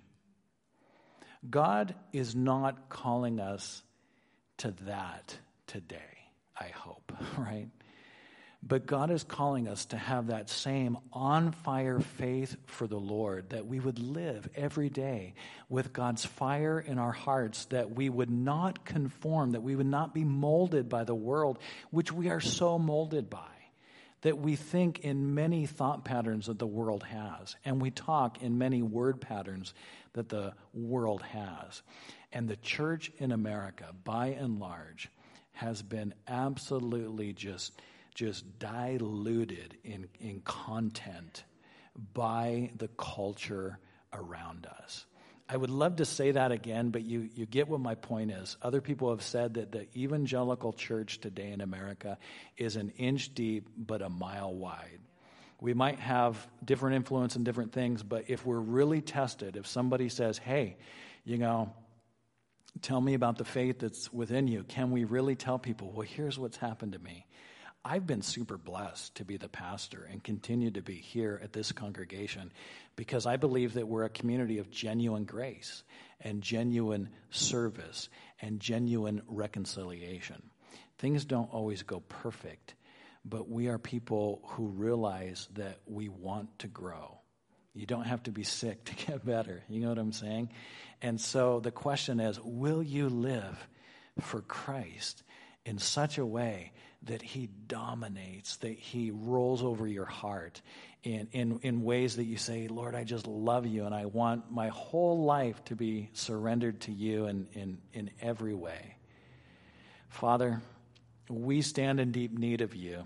God is not calling us to that today, I hope, right? But God is calling us to have that same on-fire faith for the Lord, that we would live every day with God's fire in our hearts, that we would not conform, that we would not be molded by the world, which we are so molded by, that we think in many thought patterns that the world has, and we talk in many word patterns that the world has. And the church in America, by and large, has been absolutely just... just diluted in, in content by the culture around us. I would love to say that again, but you, you get what my point is. Other people have said that the evangelical church today in America is an inch deep but a mile wide. We might have different influence in different things, but if we're really tested, if somebody says, hey, you know, tell me about the faith that's within you, can we really tell people, well, here's what's happened to me? I've been super blessed to be the pastor and continue to be here at this congregation because I believe that we're a community of genuine grace and genuine service and genuine reconciliation. Things don't always go perfect, but we are people who realize that we want to grow. You don't have to be sick to get better. You know what I'm saying? And so the question is, will you live for Christ in such a way that he dominates, that he rolls over your heart in, in, in ways that you say, Lord, I just love you and I want my whole life to be surrendered to you in, in, in every way. Father, we stand in deep need of you,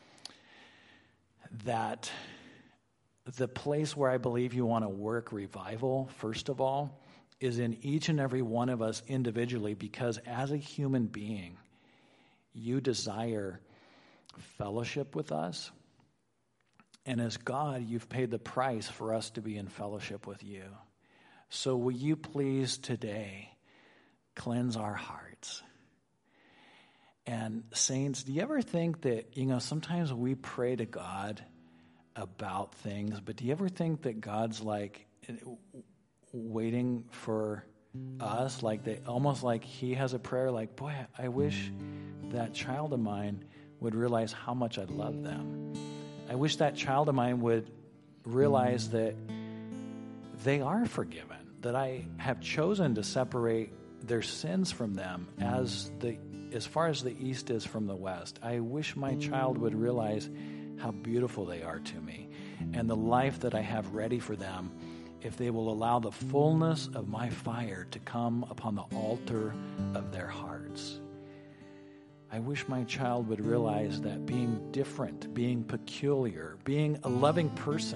that the place where I believe you want to work revival, first of all, is in each and every one of us individually, because as a human being, you desire fellowship with us. And as God, you've paid the price for us to be in fellowship with you. So will you please today cleanse our hearts? And saints, do you ever think that, you know, sometimes we pray to God about things, but do you ever think that God's like waiting for us, like they almost like he has a prayer like, boy, I wish that child of mine would realize how much I love them. I wish that child of mine would realize that they are forgiven, that I have chosen to separate their sins from them as the as far as the east is from the west. I wish my child would realize how beautiful they are to me and the life that I have ready for them if they will allow the fullness of my fire to come upon the altar of their hearts. I wish my child would realize that being different, being peculiar, being a loving person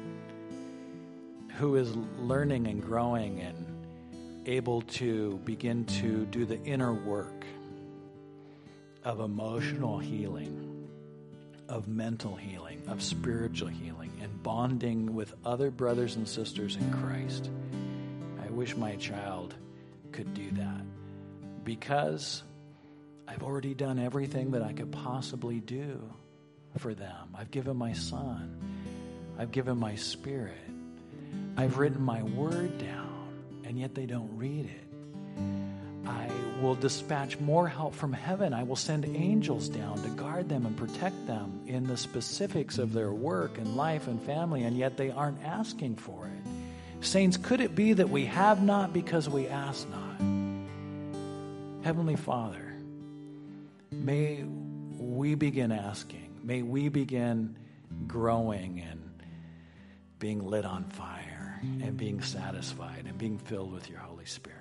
who is learning and growing and able to begin to do the inner work of emotional healing, of mental healing, of spiritual healing, and bonding with other brothers and sisters in Christ. I wish my child could do that because I've already done everything that I could possibly do for them. I've given my son. I've given my spirit. I've written my word down, and yet they don't read it. I will dispatch more help from heaven. I will send angels down to guard them and protect them in the specifics of their work and life and family, and yet they aren't asking for it. Saints, could it be that we have not because we ask not? Heavenly Father, may we begin asking. May we begin growing and being lit on fire and being satisfied and being filled with your Holy Spirit.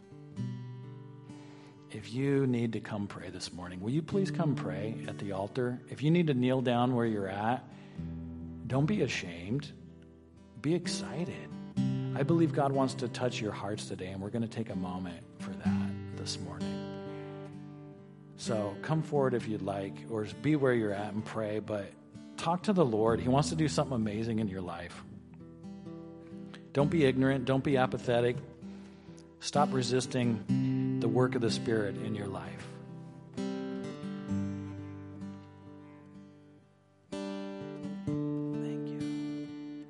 If you need to come pray this morning, will you please come pray at the altar? If you need to kneel down where you're at, don't be ashamed. Be excited. I believe God wants to touch your hearts today, and we're going to take a moment for that this morning. So come forward if you'd like, or be where you're at and pray, but talk to the Lord. He wants to do something amazing in your life. Don't be ignorant. Don't be apathetic. Stop resisting the work of the Spirit in your life. Thank you.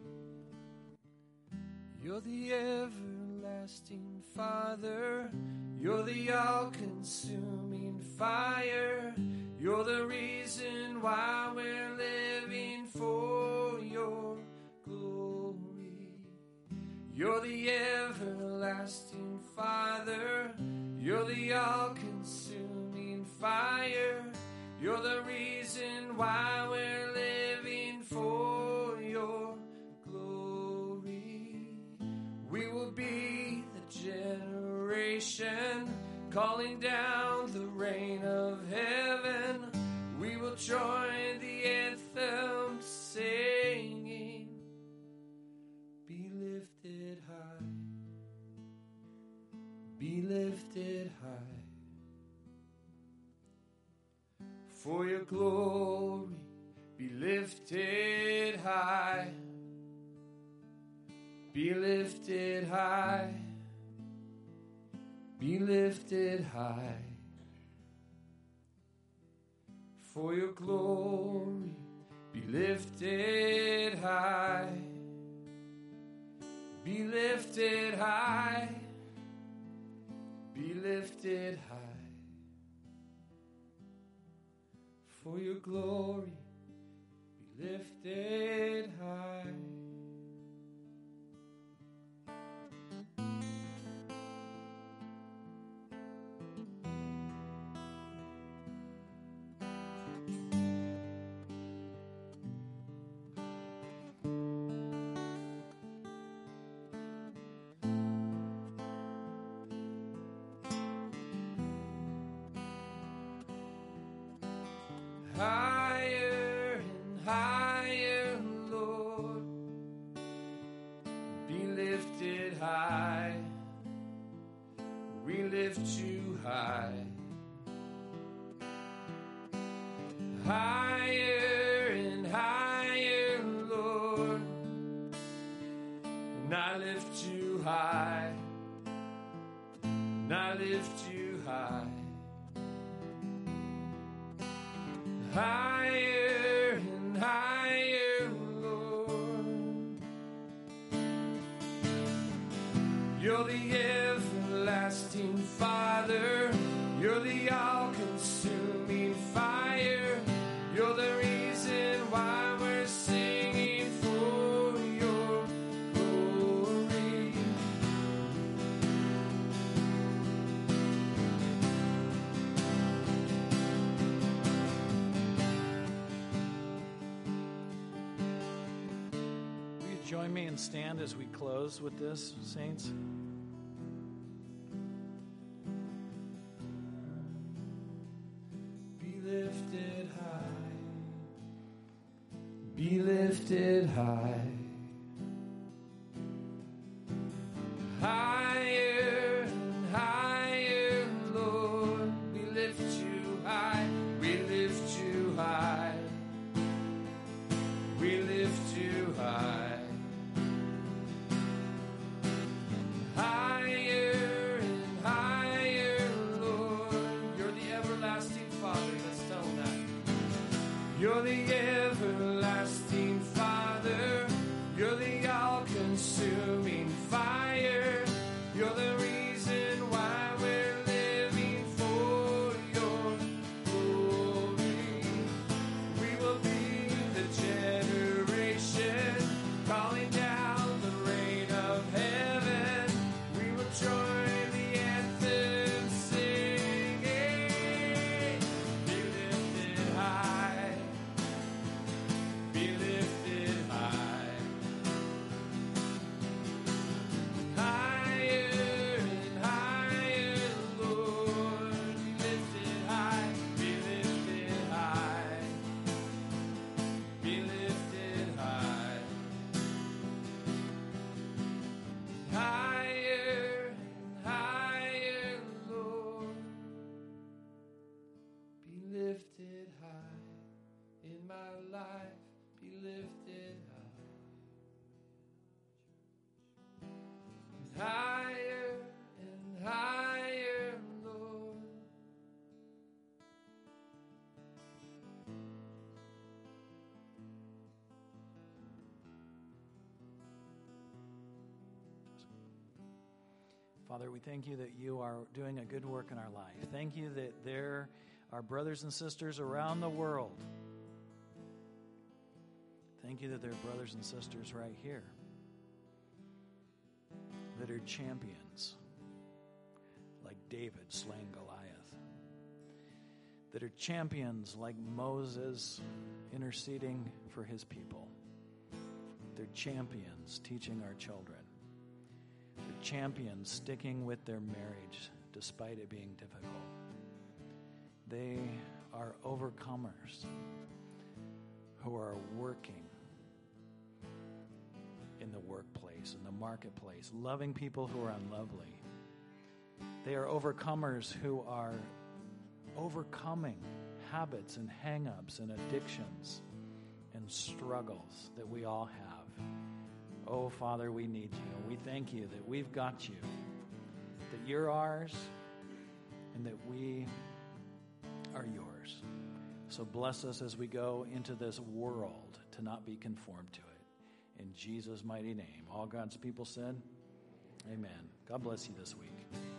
You're the everlasting Father. You're the all-consuming fire. You're the reason why we're living for your glory. You're the everlasting Father. You're the all-consuming fire. You're the reason why we're living for your glory. We will be the generation calling down the rain of heaven. We will join the anthem singing, be lifted high, be lifted high, for your glory, be lifted high, be lifted high, be lifted high, for your glory, be lifted high, be lifted high, be lifted high, for your glory, be lifted high. Higher and higher, Lord, be lifted high. We lift you high. Higher and higher, Lord, and I lift you high. And I lift you high. Higher and higher, Lord. You're the everlasting Father. You're the all-consuming fire. You're the reason why we're singing for your glory. Join me and stand as we close with this, saints. Be lifted high. Be lifted high. Higher and higher, Lord. We lift you high. We lift you high. We lift you high. Higher and higher, Lord. You're the everlasting Father. Let's tell him that. You're the everlasting Father. Father, we thank you that you are doing a good work in our life. Thank you that there are brothers and sisters around the world. Thank you that there are brothers and sisters right here that are champions, like David slaying Goliath, that are champions like Moses interceding for his people. They're champions teaching our children. They're champions sticking with their marriage despite it being difficult. They are overcomers who are working in the workplace, in the marketplace, loving people who are unlovely. They are overcomers who are overcoming habits and hang-ups and addictions and struggles that we all have. Oh, Father, we need you. We thank you that we've got you, that you're ours, and that we are yours. So bless us as we go into this world to not be conformed to it. In Jesus' mighty name. All God's people said, amen. God bless you this week.